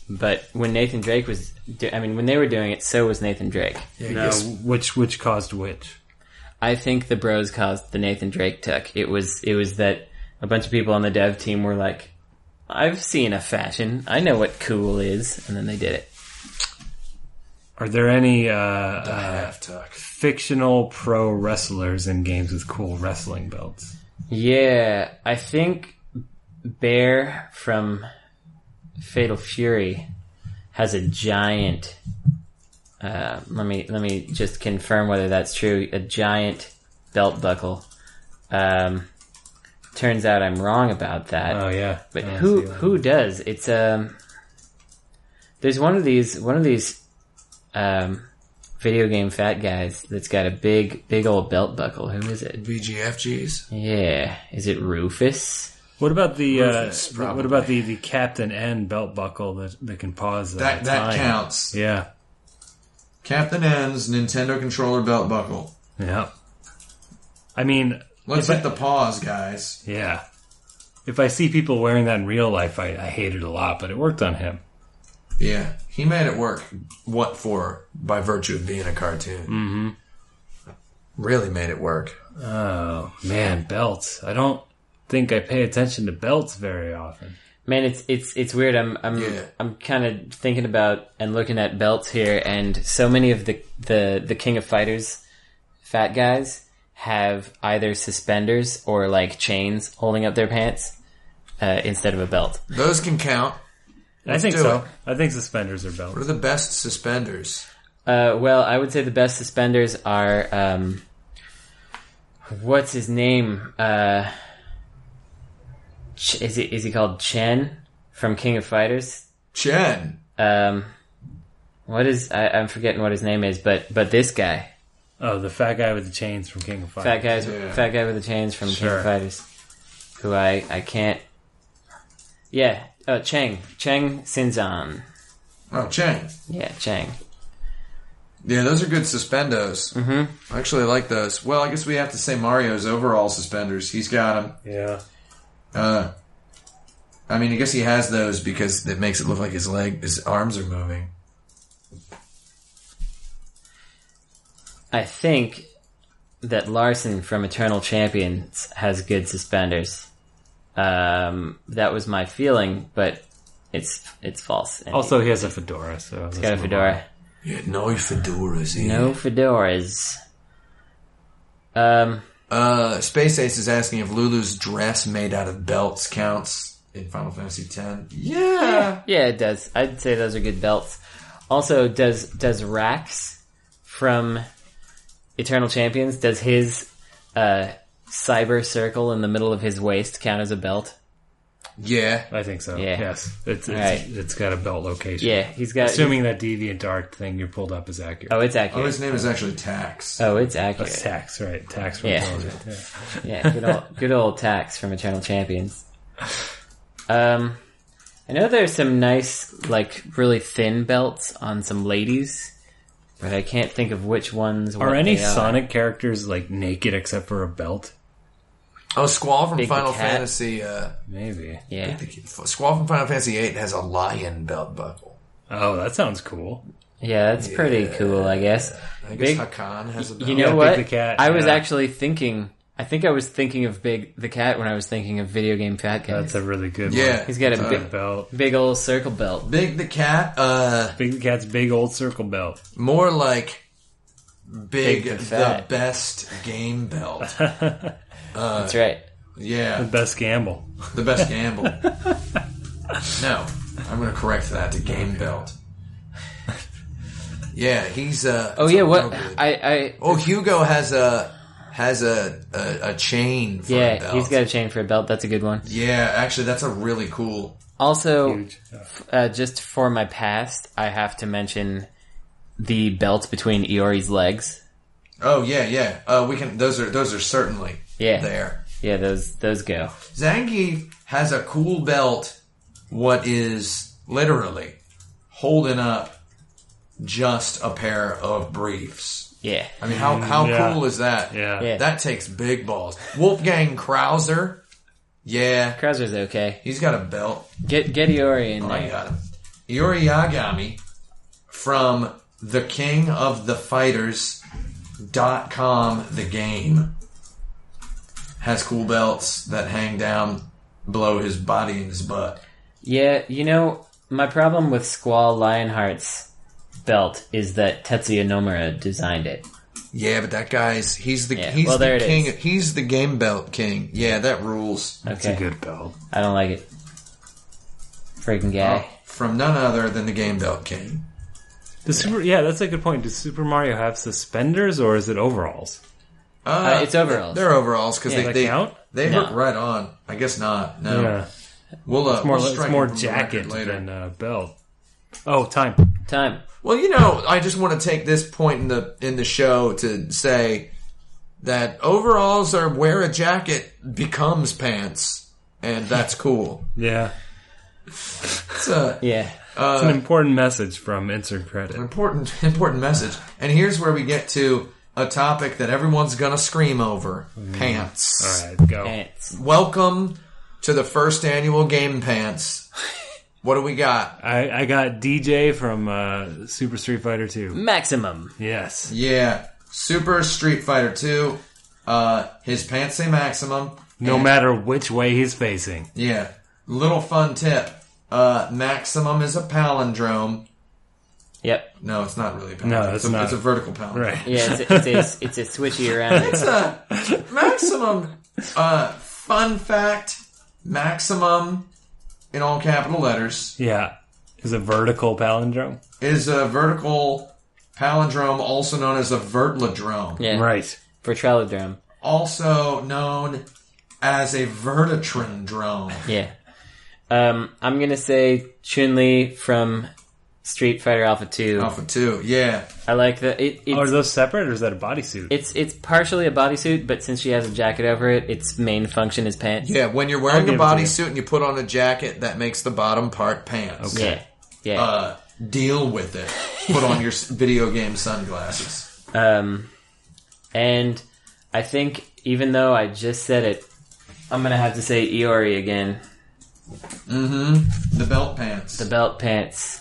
but when Nathan Drake was, do- I mean, when they were doing it, so was Nathan Drake. Yeah, Now, yes. which which caused which? I think the bros caused the Nathan Drake tuck. It was it was that a bunch of people on the dev team were like, I've seen a fashion. I know what cool is. And then they did it. Are there any uh, The uh, half tuck. fictional pro wrestlers in games with cool wrestling belts? Yeah, I think Bear from Fatal Fury has a giant... Uh, let me let me just confirm whether that's true. A giant belt buckle. Um, turns out I'm wrong about that. Oh yeah, But I who see that. who does? It's um. There's one of these one of these um, video game fat guys that's got a big big old belt buckle. Who is it? B G F Gs? Yeah, is it Rufus? What about the uh, Rufus, what probably. about the, the Captain N belt buckle that that can pause uh, That that time? counts. Yeah, Captain N's Nintendo controller belt buckle. yeah. I mean, Let's if hit I- the pause, guys. yeah. If I see people wearing that in real life, I, I hate it a lot, but it worked on him. Yeah, he made it work. What for? By virtue of being a cartoon. Mm-hmm. Really made it work. Oh man, belts. I don't think I pay attention to belts very often. Man, it's it's it's weird. I'm I'm Yeah. I'm kind of thinking about and looking at belts here, and so many of the the the King of Fighters fat guys have either suspenders or like chains holding up their pants uh, instead of a belt. Those can count. I think do so. it. I think suspenders are What belts. are the best suspenders? Uh, well, I would say the best suspenders are um, what's his name? Uh, Ch- is it is he called Chen from King of Fighters? Chen. Um, what is I, I'm forgetting what his name is, but but this guy, Oh, the fat guy with the chains from King of Fighters. fat guys, Yeah. fat guy with the chains from King Sure. of Fighters, who I I can't. Yeah, uh, Cheng Cheng Sinzan. Oh, Chen. Yeah, Cheng. Yeah, those are good suspendos. Mm-hmm. I actually like those. Well, I guess we have to say Mario's overall suspenders. He's got them. Yeah. Uh, I mean, I guess he has those because it makes it look like his leg, his arms are moving. I think that Larson from Eternal Champions has good suspenders. Um, that was my feeling, but it's it's false. And Also, he has a fedora, so he's got a fedora. Yeah, no fedoras here. No fedoras. Um, Uh, Space Ace is asking if Lulu's dress made out of belts counts in Final Fantasy X. Yeah. yeah, it does. I'd say those are good belts. Also, does does Rax from Eternal Champions, does his uh, cyber circle in the middle of his waist count as a belt? Yeah. I think so. Yeah. Yes. It's it's, Right. it's got a belt location. Yeah, he's got. Assuming that DeviantArt thing you pulled up is accurate. oh, it's Oh, accurate. his name is actually Tax. Oh, it's That's accurate. tax, right? Tax from Yeah. yeah. Yeah, good old, good old Tax from Eternal Champions. Um, I know there's some nice, like, really thin belts on some ladies, but I can't think of which ones. Are what any they are. Sonic characters like naked except for a belt? Oh, Squall from Big the Final Cat. Fantasy. Uh, Maybe. Yeah, Squall from Final Fantasy eight has a lion belt buckle. Oh, that sounds cool. yeah, that's pretty cool, I guess. I guess Big, Hakan has a belt. you know Yeah, what? Big the Cat, I was yeah. actually thinking. I think I was thinking of Big the Cat when I was thinking of video game fat guys. That's a really good Yeah. one. He's got a Uh, big, Belt. big old circle belt. Big the Cat, uh, Big the Cat's big old circle belt. more like Big, Big the the Fat. best game belt. That's right. Yeah, Best gamble. the best gamble. No, I'm going to correct that to game belt. Yeah, he's uh. Oh it's yeah, real what good. I I Oh, Hugo has a has a a, a chain for a yeah, belt. he's got a chain for a belt. That's a good one. Yeah, actually, that's a really cool. Also, Huge. Yeah. uh, just for my past, I have to mention the belt between Iori's legs. Oh yeah, yeah. Uh, we can. Those are those are certainly Yeah. there. Yeah, those those go. Zangief has a cool belt. What is literally holding up just a pair of briefs. Yeah, I mean, how how Yeah. cool is that? Yeah. Yeah. That takes big balls. Wolfgang Krauser. Yeah, Krauser's okay. he's got a belt. Get get Iori in Oh, I there. got him. Iori Yagami from the king of the fighters dot com, the game, has cool belts that hang down below his body and his butt. Yeah, you know, my problem with Squall Lionheart's belt is that Tetsuya Nomura designed it. Yeah, but that guy's he's the Yeah, he's well, there the it king. is. He's the game belt king. Yeah, that rules. That's Okay. a good belt. I don't like it. Freaking guy. Oh, from none other than the game belt king. Does Super, yeah, that's a good point. Does Super Mario have suspenders or is it overalls? Uh, it's overalls. They're overalls because Yeah. they Does that they, count? they No. hook right on. I guess not. No, Yeah. we'll uh, It's more, we'll it's strike more it from the jacket record later. than uh, belt. Oh, time. Time. Well, you know, I just want to take this point in the in the show to say that overalls are where a jacket becomes pants, and that's cool. Yeah. It's a Yeah. It's an important message from Insert Credit. important important message. And here's where we get to a topic that everyone's gonna scream over: pants. All right, go. Pants. Welcome to the first annual Game Pants. What do we got? I, I got D J from uh, Super Street Fighter two. Maximum. Yes. Yeah, Super Street Fighter two. Uh, his pants say maximum. No and- matter which way he's facing. Yeah. Little fun tip. Uh, maximum is a palindrome. Yep. No, it's not really a palindrome. No, it's, it's a, not. it's a vertical palindrome. Right. Yeah, it's a, it's a, it's a switchy around. It's a maximum. Uh, fun fact. Maximum, in all capital letters, Yeah. Is a vertical palindrome. is a vertical palindrome, also known as a vertlodrome. Yeah. Right. For Trelodrome. Also known as a vertitrandrome. Yeah. Um, I'm gonna say Chun-Li from Street Fighter Alpha two. Alpha two, yeah. I like that. It, it's, Oh, are those separate or is that a bodysuit? it's it's partially a bodysuit, but since she has a jacket over it, its main function is pants. Yeah, when you're wearing a give it to you. bodysuit and you put on a jacket, that makes the bottom part pants. Yeah. Yeah. Uh, deal with it. Put on your s- video game sunglasses. Um, and I think even though I just said it, I'm gonna have to say Iori again. Mm-hmm. The belt pants. The belt pants.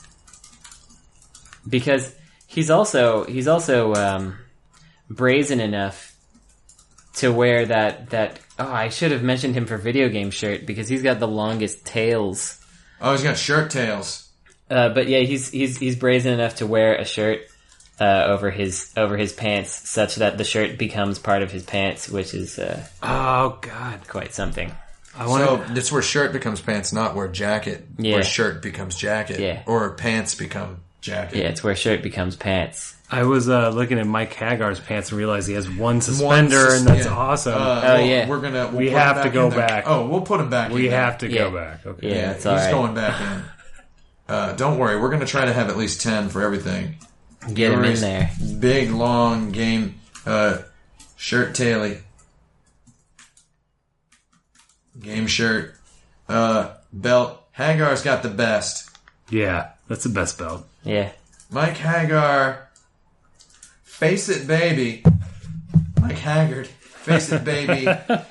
Because he's also he's also um, brazen enough to wear that that oh I should have mentioned him for video game shirt because he's got the longest tails. Oh, he's got shirt tails. Uh, but yeah, he's he's he's brazen enough to wear a shirt uh, over his over his pants, such that the shirt becomes part of his pants, which is uh, oh, God. quite something. I want So to. that's where shirt becomes pants, not where jacket. Yeah. Where shirt becomes jacket. Yeah. Or pants become jacket. Yeah, it's where shirt becomes pants. I was uh, looking at Mike Hagar's pants and realized he has one suspender, sus- and that's yeah. awesome. Uh, Oh, well, yeah. We're gonna. We'll We put him have to back go in there. back. Oh, we'll put him back. we in there. have to Yeah. go back. Okay. Yeah, Yeah, that's he's all right. going back in. Uh, don't worry, we're gonna try to have at least ten for everything. Get him in Yours, there. Big long game uh, shirt taily. Game shirt. Uh, belt. Hagar's got the best. Yeah, that's the best belt. Yeah. Mike Hagar. Face it, baby. Mike Haggard. Face it, baby.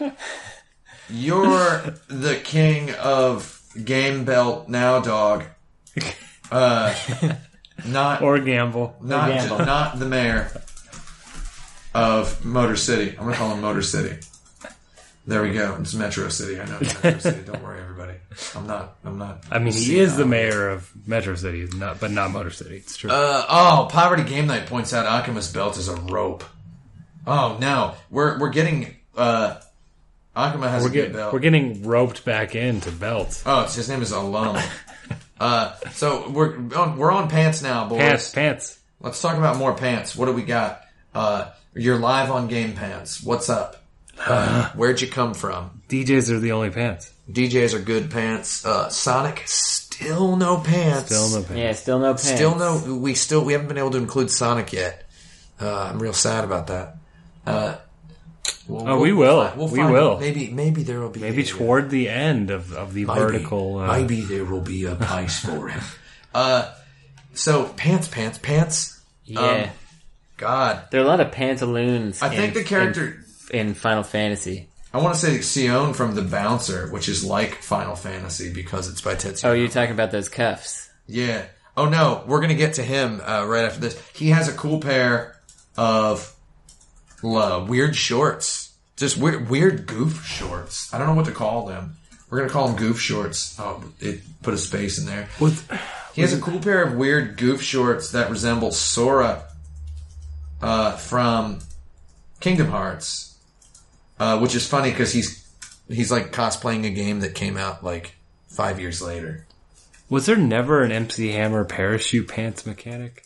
You're the king of game belt now, dog. Uh, not Or gamble. not gamble. not the mayor of Motor City. I'm gonna call him Motor City. There we go. It's Metro City. I know it's Metro City. Don't worry, everybody. I'm not. I'm not. I mean, he See, is the uh, mayor of Metro City, not but not Motor City. It's true. Uh, oh, Poverty Game Night points out Akima's belt is a rope. Oh no, we're we're getting. Uh, Akima has we're, a good get, belt. we're getting roped back into belts. Oh, it's, his name is Alone. uh, so we're on, we're on pants now, boys. Pants, pants. Let's talk about more pants. What do we got? Uh, you're live on Game Pants. What's up? Uh, where'd you come from? D Js are the only pants. D Js are good pants. Uh, Sonic, still no pants. Still no pants. Yeah, still no pants. Still no. We still we haven't been able to include Sonic yet. Uh, I'm real sad about that. Uh, we'll, Oh, we will. find- we'll We find- will. Maybe maybe there will be Maybe a, toward the end of, of the maybe, vertical. Uh, Maybe there will be a price for him. Uh, so pants, pants, pants. Yeah. Um, God, There are a lot of pantaloons. I think in, the character. in, in Final Fantasy. I want to say Sion from The Bouncer, which is like Final Fantasy because it's by Tetsuya. Oh, you're talking about those cuffs. Yeah. Oh no, we're gonna get to him uh, right after this. He has a cool pair of uh, weird shorts, just weird, weird goof shorts. I don't know what to call them. We're gonna call them goof shorts. Oh, it put a space in there. What? He has a cool pair of weird goof shorts that resemble Sora uh, from Kingdom Hearts, uh, which is funny because he's he's like cosplaying a game that came out like five years later. Was there never an M C Hammer parachute pants mechanic?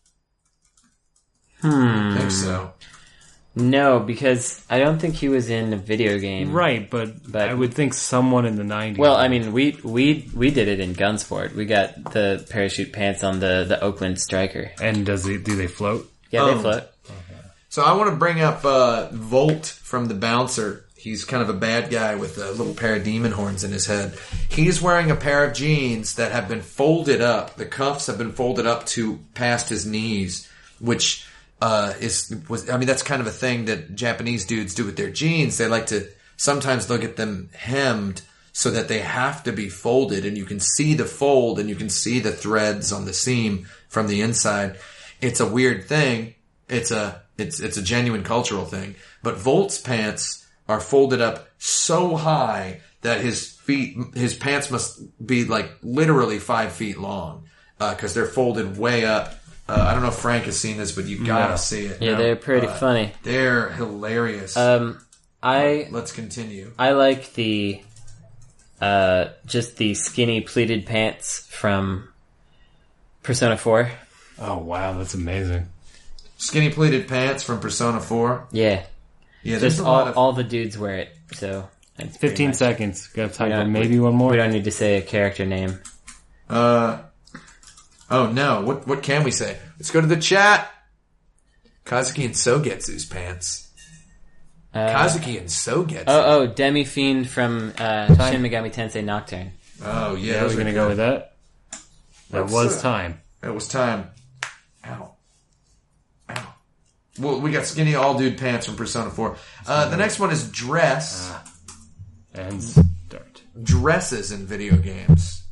Hmm. I think so. No, because I don't think he was in a video game. Right, but, But- I would think someone in the nineties. Well, I mean, we we we did it in Gunsport. We got the parachute pants on the, the Oakland Striker. And does it, do they float? Yeah, Oh. they float. So I want to bring up uh, Volt from the Bouncer. He's kind of a bad guy with a little pair of demon horns in his head. He's wearing a pair of jeans that have been folded up. The cuffs have been folded up to past his knees, which uh, is was. I mean, that's kind of a thing that Japanese dudes do with their jeans. They like to sometimes they'll get them hemmed so that they have to be folded, and you can see the fold and you can see the threads on the seam from the inside. It's a weird thing. It's a it's it's a genuine cultural thing. But Volt's pants are folded up so high that his feet, his pants must be like literally five feet long because uh, they're folded way up. Uh, I don't know if Frank has seen this, but you gotta No. see it. Yeah, they're pretty Uh, funny. They're hilarious. Um, I Let's continue. I like the uh just the skinny pleated pants from Persona four. Oh, wow, that's amazing. Skinny pleated pants from Persona four. Yeah, Yeah, there's just a lot all of. all the dudes wear it. So it's pretty Fifteen much- seconds. Got time We for don't- maybe one more. We don't need to say a character name. Uh, oh no, what what can we say? Let's go to the chat. Kazuki and Sogetsu's pants. Uh, Kazuki and Sogetsu. oh, oh, Demi Fiend from uh, Shin Megami Tensei Nocturne. Oh, yeah. Yeah, those we're are going to good. go with that. That Let's, was uh, time. It was time. Ow. Ow. Well, we got skinny all dude pants from Persona four. Uh, the next one is dress. And start. Dresses in video games.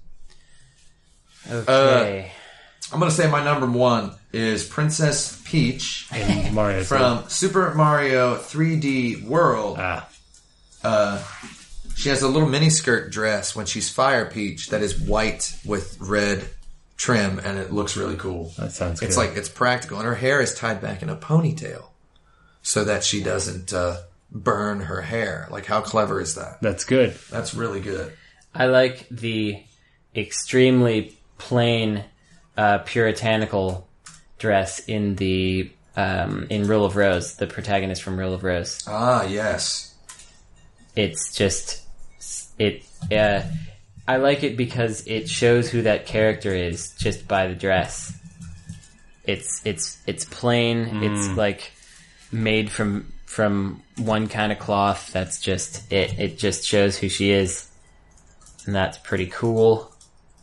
Okay. I'm going to say my number one is Princess Peach And Mario. from Super Mario three D World. Ah, Uh, she has a little mini skirt dress when she's Fire Peach that is white with red trim, and it looks really cool. that sounds good. It's like, it's practical, and her hair is tied back in a ponytail so that she doesn't uh, burn her hair. Like, how clever is that? That's good. That's really good. I like the extremely plain, uh, puritanical dress in the um, in Rule of Rose, the protagonist from Rule of Rose. Ah, yes. It's just it. Uh, I like it because it shows who that character is just by the dress. It's it's it's plain. It's like made from from one kind of cloth. That's just it. It just shows who she is, and that's pretty cool.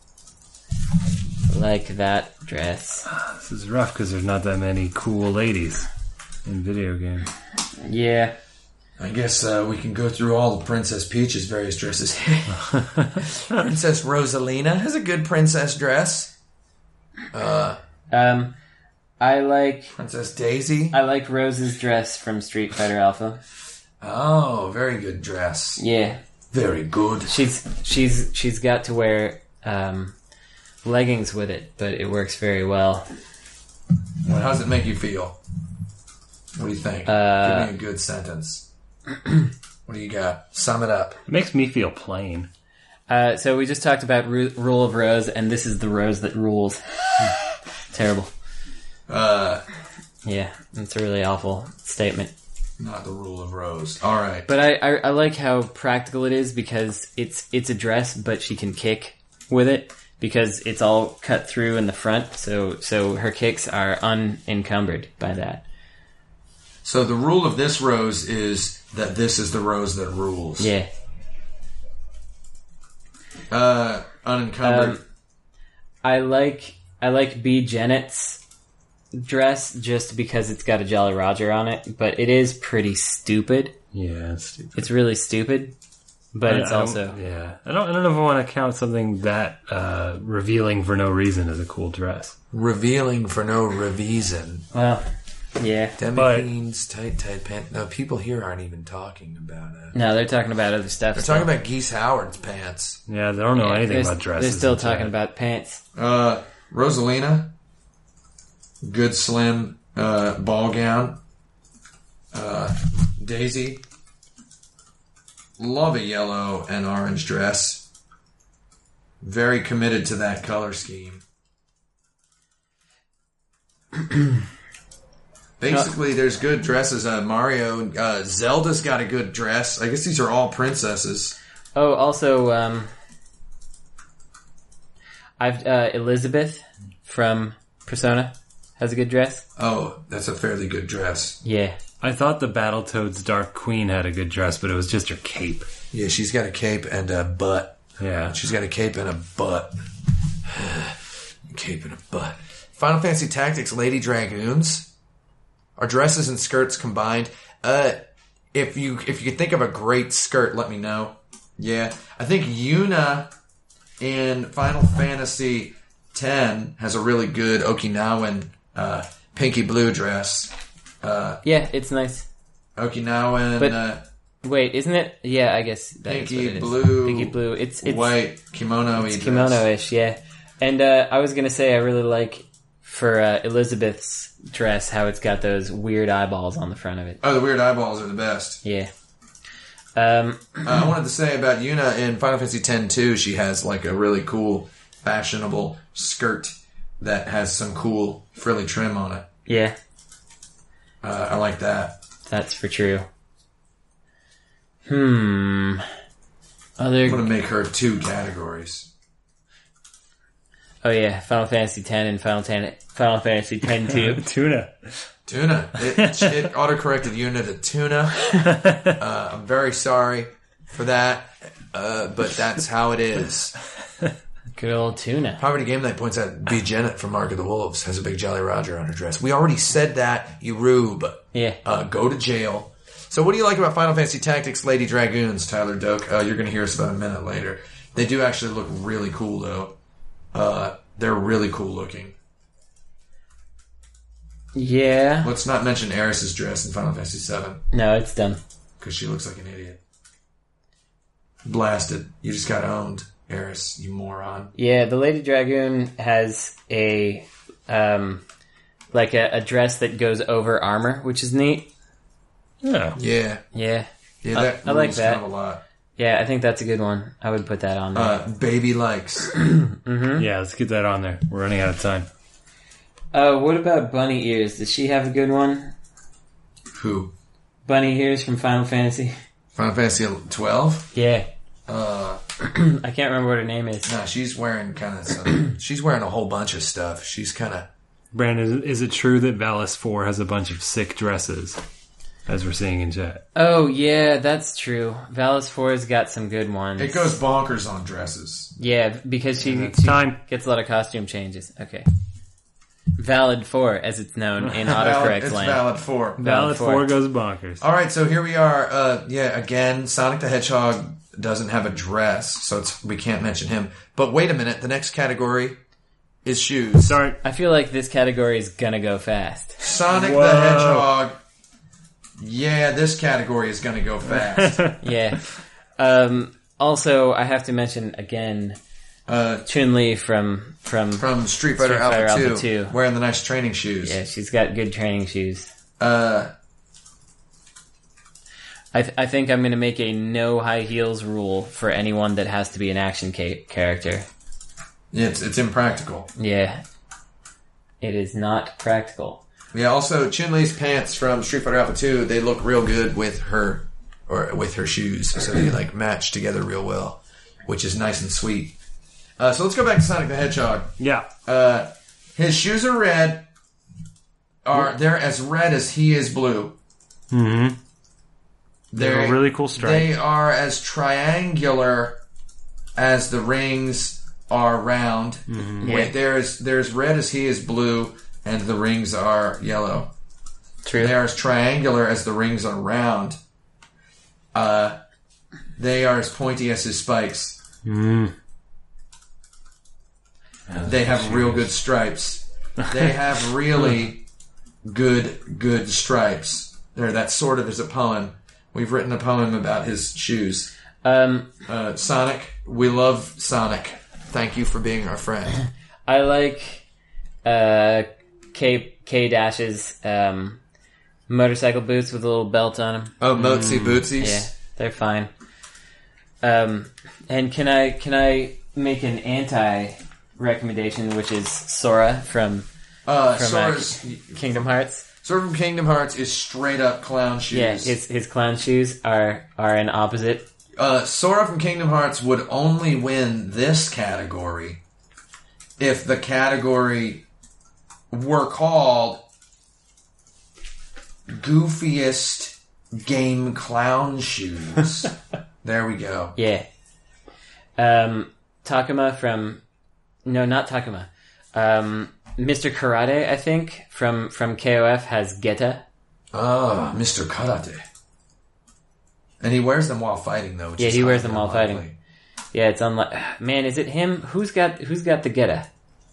Like that dress. This is rough because there's not that many cool ladies in video games. Yeah. I guess uh, we can go through all of Princess Peach's various dresses. Princess Rosalina has a good princess dress. Uh, Um, I like Princess Daisy. I like Rose's dress from Street Fighter Alpha. Oh, very good dress. Yeah. Very good. She's she's she's got to wear um, leggings with it, but it works very well. Well, how does it make you feel? What do you think? Uh, Give me a good sentence. What do you got? Sum it up. It makes me feel plain. Uh, so we just talked about Ru- Rule of Rose, and this is the rose that rules. Terrible. Uh, Yeah, it's a really awful statement. not the rule of Rose. All right. But I, I, I like how practical it is because it's it's a dress, but she can kick with it because it's all cut through in the front. So so her kicks are unencumbered by that. So the rule of this rose is that this is the rose that rules. Yeah. Uh, unencumbered. Um, I like I like B. Janet's dress just because it's got a Jolly Roger on it, but it is pretty stupid. Yeah, it's stupid. It's really stupid. but I- it's I don't- also yeah. I don't. I don't know if I want to count something that uh, revealing for no reason as a cool dress. Revealing for no reason. well, yeah. Demi But- jeans, tight, tight pants. No, people here aren't even talking about it. No, they're talking about other stuff. They're still. talking about Geese Howard's pants. Yeah, they don't know Yeah, anything they're, about dresses. They're still in talking chat. about pants. Uh, Rosalina, good slim uh, ball gown. Uh, Daisy, love a yellow and orange dress. Very committed to that color scheme. Basically, there's good dresses. Uh, Mario, uh, Zelda's got a good dress. I guess these are all princesses. Oh, also, um, I've uh, Elizabeth from Persona has a good dress. Oh, that's a fairly good dress. Yeah, I thought the Battletoads Dark Queen had a good dress, but it was just her cape. Yeah, she's got a cape and a butt. Yeah. She's got a cape and a butt. Cape and a butt. Final Fantasy Tactics Lady Dragoons. Are dresses and skirts combined? Uh, if you if you could think of a great skirt, let me know. Yeah, I think Yuna in Final Fantasy X has a really good Okinawan uh, pinky blue dress. Uh, yeah, it's nice. Okinawan But- uh, Wait, isn't it? Yeah, I guess that is Pinky what it is. blue, Pinky blue. It's it's white kimono-y dress. kimono-ish, yeah. And uh, I was gonna say I really like for uh, Elizabeth's dress how it's got those weird eyeballs on the front of it. Oh, the weird eyeballs are the best. Yeah. Um, Uh, I wanted to say about Yuna in Final Fantasy X too. She has like a really cool, fashionable skirt that has some cool frilly trim on it. yeah, Uh, I like that. that's for true. Hmm. Other. I'm gonna make her two categories. Oh yeah, Final Fantasy X and Final Ten, Final Fantasy X two. Tuna. Tuna. It, it autocorrected Yuna to tuna. Uh, I'm very sorry for that, uh, but that's how it is. Good old tuna. Poverty Game Night points out B. Janet from Mark of the Wolves has a big Jolly Roger on her dress. We already said that, you rube. Yeah. Uh, go to jail. So what do you like about Final Fantasy Tactics Lady Dragoons, Tyler Doak? Uh, you're going to hear us about a minute later. They do actually look really cool, though. Uh, they're really cool looking. Yeah. Let's not mention Aeris's dress in Final Fantasy seven, No, it's done. because she looks like an idiot. Blasted. You just got owned, Aeris, you moron. Yeah, the Lady Dragoon has a um, like a, a dress that goes over armor, which is neat. Yeah. Yeah. Yeah. Yeah, that I- I like rules that. kind of a lot. Yeah, I think that's a good one. I would put that on there. Uh, baby likes. Yeah, let's get that on there. We're running out of time. Uh, what about Bunny Ears? Does she have a good one? Who? Bunny Ears from Final Fantasy? Final Fantasy twelve? Yeah. Uh, I can't remember what her name is. no, she's wearing kind of some, she's wearing a whole bunch of stuff. She's kind of, Brandon, is, is it true that Valis four has a bunch of sick dresses, as we're seeing in chat? Oh, yeah, that's true. Valis four's got some good ones. it goes bonkers on dresses. Yeah, because she, It's she time. gets a lot of costume changes. Okay. Valid four, as it's known in Valid, autocorrect it's land. valid for. Valid four. four goes bonkers. All right, so here we are. Uh, yeah, again, Sonic the Hedgehog doesn't have a dress, so it's, we can't mention him. But wait a minute, the next category is shoes. Sorry. I feel like this category is gonna go fast. Sonic Whoa. the Hedgehog. Yeah, this category is going to go fast. Yeah. Um, also, I have to mention again Uh, Chun-Li from from from Street Fighter, Street Fighter Alpha, Alpha two, two. wearing the nice training shoes. yeah, she's got good training shoes. Uh, I th- I think I'm gonna make a no high heels rule for anyone that has to be an action ca- character. yeah, it's, it's impractical. Yeah, it is not practical. Yeah, also, Chun-Li's pants from Street Fighter Alpha two, they look real good with her, or with her shoes. So they, like, match together real well, which is nice and sweet. Uh, so let's go back to Sonic the Hedgehog. Yeah. Uh, his shoes are red. Are They're as red as he is blue. Mm-hmm. They have They're a really cool stripe. They are as triangular as the rings are round. Mm-hmm. Wait, there's there's red as he is blue, and the rings are yellow. True. They are as triangular as the rings are round. Uh, They are as pointy as his spikes. Mm. They have real good stripes. They have really good, good stripes. There, that sort of is a poem. We've written a poem about his shoes. Um, uh, Sonic, we love Sonic. Thank you for being our friend. I like uh, K K Dash's um, motorcycle boots with a little belt on them. Oh, Motsy Bootsies? Yeah, they're fine. Um, and can I can I make an anti recommendation, which is Sora from Uh, from Sora's, uh, Kingdom Hearts? Sora from Kingdom Hearts is straight up clown shoes. Yeah, his his clown shoes are are an opposite. Uh, Sora from Kingdom Hearts would only win this category if the category were called Goofiest Game Clown Shoes. There we go. Yeah. Um, Takuma from... No, not Takuma. Um, Mister Karate, I think, from, from K O F has Geta. Ah, Mister Karate. And he wears them while fighting, though. Which Yeah, is he wears highly them while unlikely. fighting. Yeah, it's unlike... Man, is it him? Who's got Who's got the Geta?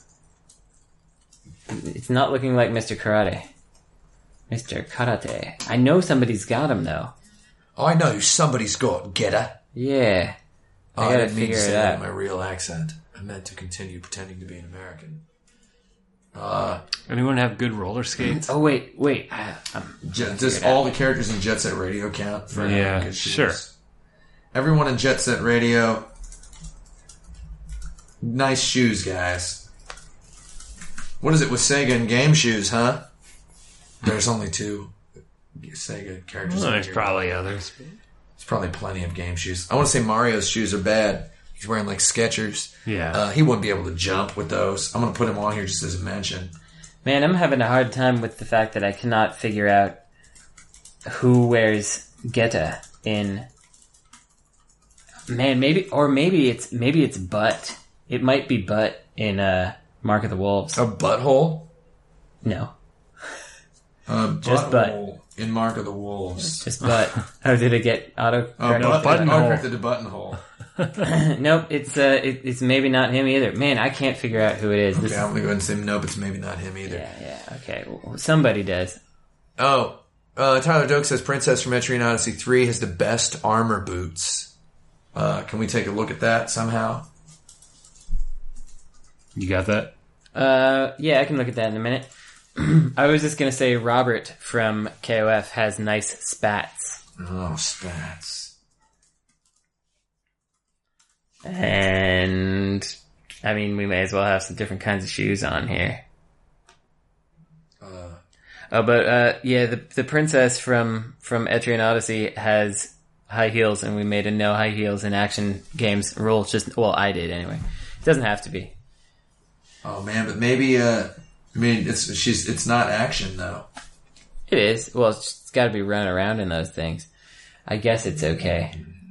It's not looking like Mister Karate. Mister Karate. I know somebody's got him, though. I know somebody's got Getter. Yeah. I Oh, I gotta didn't mean to figure say it that out. in my real accent. I meant to continue pretending to be an American. Uh, Anyone have good roller skates? Oh, wait, wait. I, I'm, Jet, does all the characters in Jet Set Radio count? For Yeah, good shoes? sure. Everyone in Jet Set Radio, nice shoes, guys. What is it with Sega and game shoes, huh? There's only two Sega characters. Well, in there's here. probably others. There's probably plenty of game shoes. I want to say Mario's shoes are bad. He's wearing like Skechers. Yeah. Uh, he wouldn't be able to jump with those. I'm going to put him on here just as a mention. Man, I'm having a hard time with the fact that I cannot figure out who wears Geta in... Man, maybe... Or maybe it's maybe it's Butt. It might be Butt in uh, Mark of the Wolves. A butthole? No. A Just butthole in Mark of the Wolves. Just Butt. Oh, did it get auto? Oh, No, but- buttonhole. oh, corrected to buttonhole. Nope, it's uh, it, it's maybe not him either. Man, I can't figure out who it is. This Okay, I'm going to go ahead and say nope, it's maybe not him either. Yeah, yeah, okay. Well, somebody does. Oh, uh, Tyler Doak says Princess from Etrian Odyssey three has the best armor boots. Uh, can we take a look at that somehow? You got that? Uh, yeah, I can look at that in a minute. I was just gonna say Robert from K O F has nice spats. Oh, spats. And, I mean, we may as well have some different kinds of shoes on here. Uh, Oh, but, uh, yeah, the the princess from, from Etrian Odyssey has high heels, and we made a no high heels in action games rule. Just, well, I did anyway. It doesn't have to be. oh man, but maybe, uh, I mean, it's, she's, it's not action though. It is. Well, it's, it's gotta be running around in those things. I guess it's okay.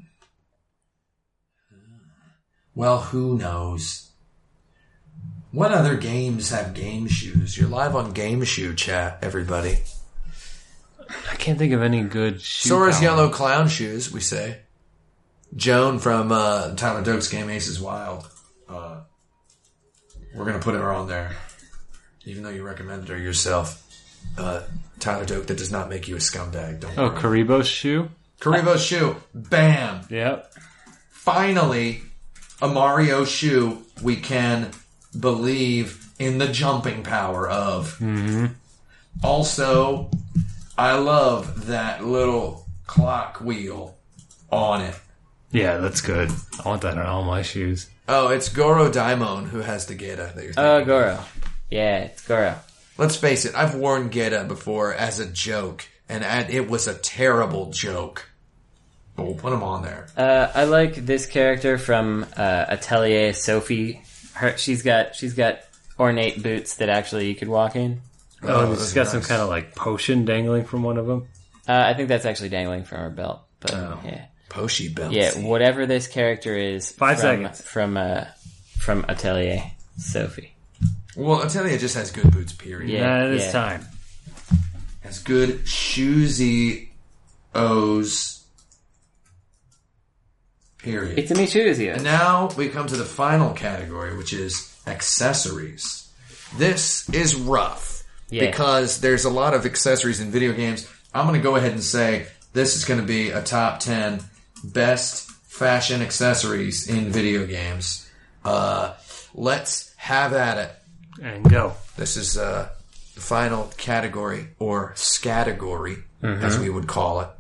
Well, who knows? What other games have game shoes? You're live on Game Shoe Chat, everybody. I can't think of any good shoe Sora's power. yellow clown shoes, we say. Joan from uh, Tyler Doak's game Ace is Wild. Uh, we're going to put her on there. Even though you recommended her yourself. Uh, Tyler Doak, that does not make you a scumbag. Don't Oh, worry. Karibo's shoe? Karibo's shoe. Bam! Yep. Finally, a Mario shoe we can believe in the jumping power of. Mm-hmm. Also, I love that little clock wheel on it. Yeah, that's good. I want that on all my shoes. Oh, it's Goro Daimon who has the Geta that you're thinking. Oh, Goro. Yeah, it's Goro. Let's face it, I've worn Geta before as a joke, and it was a terrible joke. But we'll put them on there. Uh, I like this character from uh, Atelier, Sophie. Her, she's got she's got ornate boots that actually you could walk in. Oh, those it's are got some nice. kind of like potion dangling from one of them. Uh, I think that's actually dangling from her belt. But Oh. yeah, Poshi belt. yeah. Whatever this character is, Five from, seconds. from uh, from Atelier, Sophie. Well, Atelier just has good boots, period. Yeah. Yeah, it is yeah. time. Has good shoesy O's. Period. It's a Michuzio. And now we come to the final category, which is accessories. This is rough Yeah. because there's a lot of accessories in video games. I'm going to go ahead and say this is going to be a top ten best fashion accessories in video games. Uh, let's have at it. And go. This is uh, the final category, or scategory, Mm-hmm. as we would call it.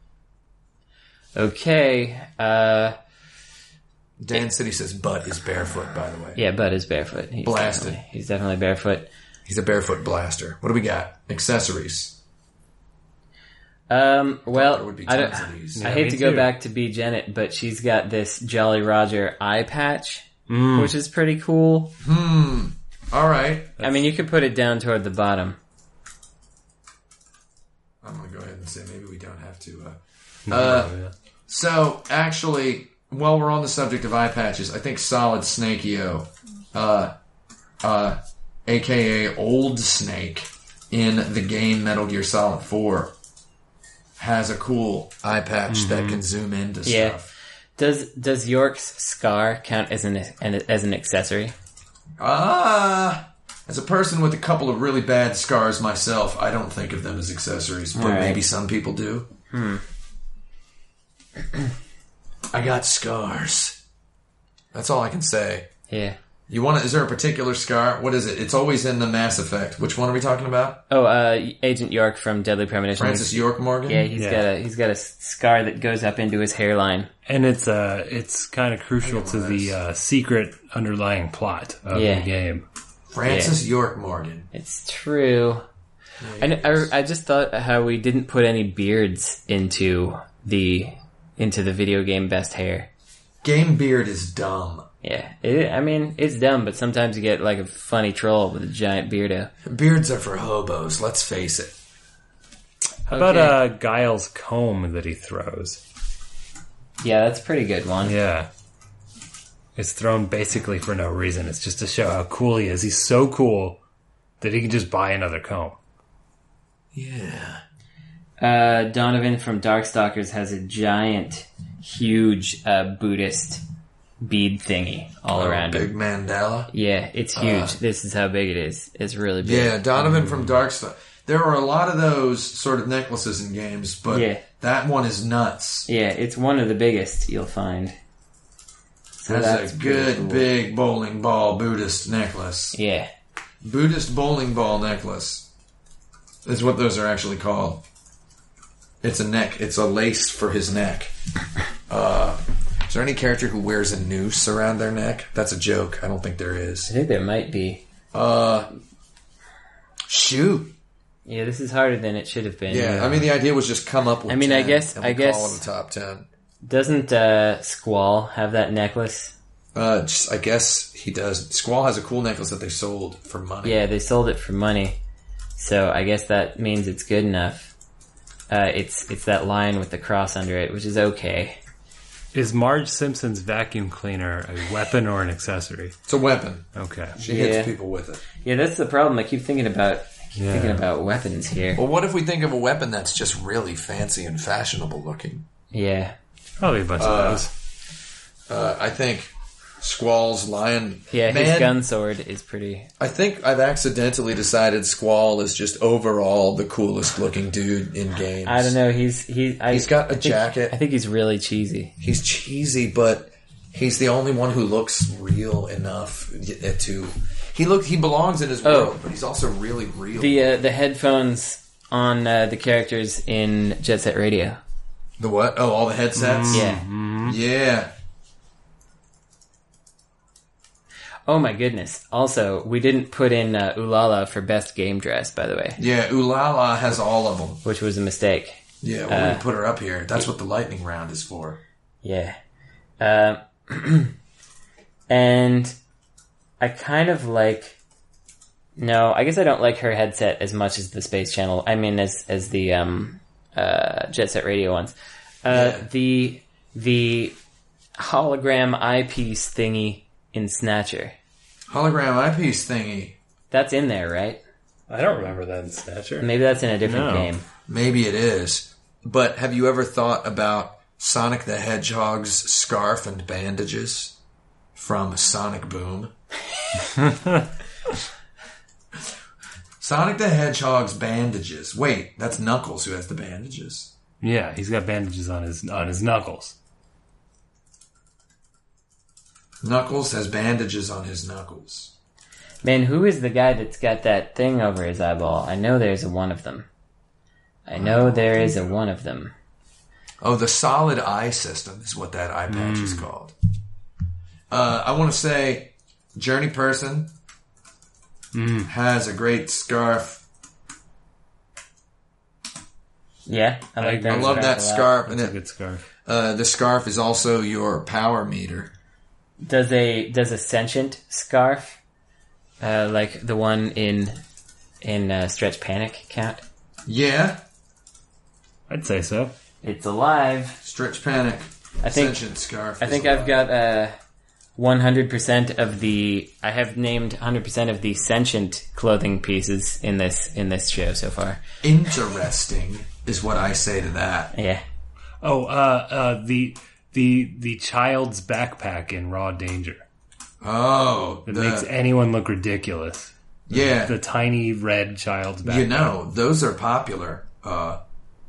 Okay. Uh, Dan City says Butt is barefoot, by the way. yeah, Bud is barefoot. He's Blasted. Definitely, he's definitely barefoot. He's a barefoot blaster. What do we got? Accessories. Um, There well, would be I, don't- tons of these. I Yeah, hate me to go too. back to B. Janet, but she's got this Jolly Roger eye patch, Mm. which is pretty cool. Hmm. All right. I mean, you could put it down toward the bottom. I'm going to go ahead and say maybe we don't have to. Uh, No, Uh, yeah. So, actually, while we're on the subject of eye patches, I think Solid Snakeo, uh, uh, aka Old Snake, in the game Metal Gear Solid four, has a cool eye patch that can zoom into Yeah. stuff. Does does York's scar count as an as an accessory? Ah, as a person with a couple of really bad scars myself, I don't think of them as accessories, but All right. maybe some people do. Hmm. I got scars. That's all I can say. Yeah. You want to, is there a particular scar? What is it? It's always in the Mass Effect. Which one are we talking about? Oh, uh, Agent York from Deadly Premonition. Francis York Morgan? Yeah, he's Yeah. got a he's got a scar that goes up into his hairline. And it's uh, it's kind of crucial to the uh, secret underlying plot of Yeah. the game. Francis York Morgan. It's true. I, I, I just thought how we didn't put any beards into the into the video game best hair. Game beard is dumb. Yeah, it, I mean it's dumb, but sometimes you get like a funny troll with a giant beardo. Beards are for hobos, let's face it. How about Okay. uh, Guile's comb that he throws? Yeah, that's a pretty good one. Yeah. It's thrown basically for no reason. It's just to show how cool he is. He's so cool that he can just buy another comb. Yeah. Uh, Donovan from Darkstalkers has a giant, huge uh, Buddhist bead thingy all Oh, around Big him. Mandela. Yeah, it's huge. Uh, this is how big it is. It's really big. Yeah, Donovan from Darkstar. There are a lot of those sort of necklaces in games, but Yeah. that one is nuts. Yeah, it's one of the biggest you'll find. So That's, a pretty good, cool. big bowling ball Buddhist necklace. Yeah. Buddhist bowling ball necklace is what those are actually called. It's a neck. It's a lace for his neck. Uh, is there any character who wears a noose around their neck? That's a joke. I don't think there I is. think there might be. Uh, shoot. Yeah, this is harder than it should have been. Yeah, I mean the idea was just come up with. I mean, I ten, guess- and we I guess- call it a top ten. Doesn't uh, Squall have that necklace? Uh, just, I guess he does. Squall has a cool necklace that they sold for money. Yeah, they sold it for money. So I guess that means it's good enough. Uh, it's it's that line with the cross under it, which is okay. Is Marge Simpson's vacuum cleaner a weapon or an accessory? It's a weapon. Okay. She Yeah. hits people with it. Yeah, that's the problem. I keep thinking about I keep Yeah. thinking about weapons here. Well, what if we think of a weapon that's just really fancy and fashionable looking? Yeah. Probably a bunch Uh, of those. Uh, I think Squall's lion. Yeah, his Man, gun sword is pretty... I think I've accidentally decided Squall is just overall the coolest looking dude in games. I don't know, he's... He, I, He's got a I think- jacket. I think he's really cheesy. He's cheesy, but he's the only one who looks real enough to. He look. He belongs in his Oh. world, but he's also really real. The uh, the headphones on uh, the characters in Jet Set Radio. The what? Oh, all the headsets. Yeah. Yeah. Oh my goodness. Also, we didn't put in uh, Ulala for best game dress, by the way, Yeah, Ulala has all of them. which was a mistake. Yeah, we're Uh, going to put her up here. That's what the lightning round is for. Yeah. Um, and I kind of like... No, I guess I don't like her headset as much as the Space Channel. I mean, as as the um, uh, Jet Set Radio ones. Uh, Yeah. The the hologram eyepiece thingy in Snatcher. Hologram eyepiece thingy. That's in there, right? I don't remember that in Snatcher. Maybe that's in a different No. game. Maybe it is. But have you ever thought about Sonic the Hedgehog's scarf and bandages from Sonic Boom. Sonic the Hedgehog's bandages. Wait, that's Knuckles who has the bandages. Yeah, he's got bandages on his on his knuckles. Knuckles has bandages on his knuckles. Man, who is the guy that's got that thing over his eyeball? I know there's a one of them. I know there is a one of them. Oh, the solid eye system is what that eye patch mm. is called. Uh, I want to say Journey Person mm. has a great scarf. Yeah, I like that. I love that scarf. That's and a good scarf. Uh, the scarf is also your power meter. Does a does a sentient scarf, uh, like the one in in uh, Stretch Panic, count? Yeah, I'd say so. It's alive. Stretch Panic. I think. Sentient scarf. I think alive. I've got uh, one hundred percent of the. I have named one hundred percent of the sentient clothing pieces in this in this show so far. Interesting is what I say to that. Yeah. Oh, uh, uh, the the the child's backpack in Raw Danger. Oh, it the, makes anyone look ridiculous. Yeah, the, the tiny red child's backpack. You know, those are popular. Uh,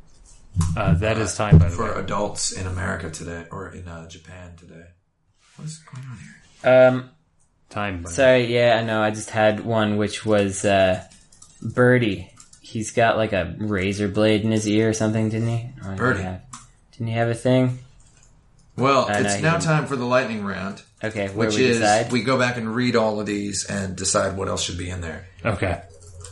uh, that uh, is time by the for way. adults in America today or in uh, Japan today. What is going on here? Um, time. By sorry, yeah, I know. I just had one which was uh, Birdie. He's got like a razor blade in his ear or something, didn't he? Or Birdie. Didn't he have, didn't he have a thing? Well, uh, it's no, now time for the lightning round. Okay, where which we is decide? We go back and read all of these and decide what else should be in there. Okay.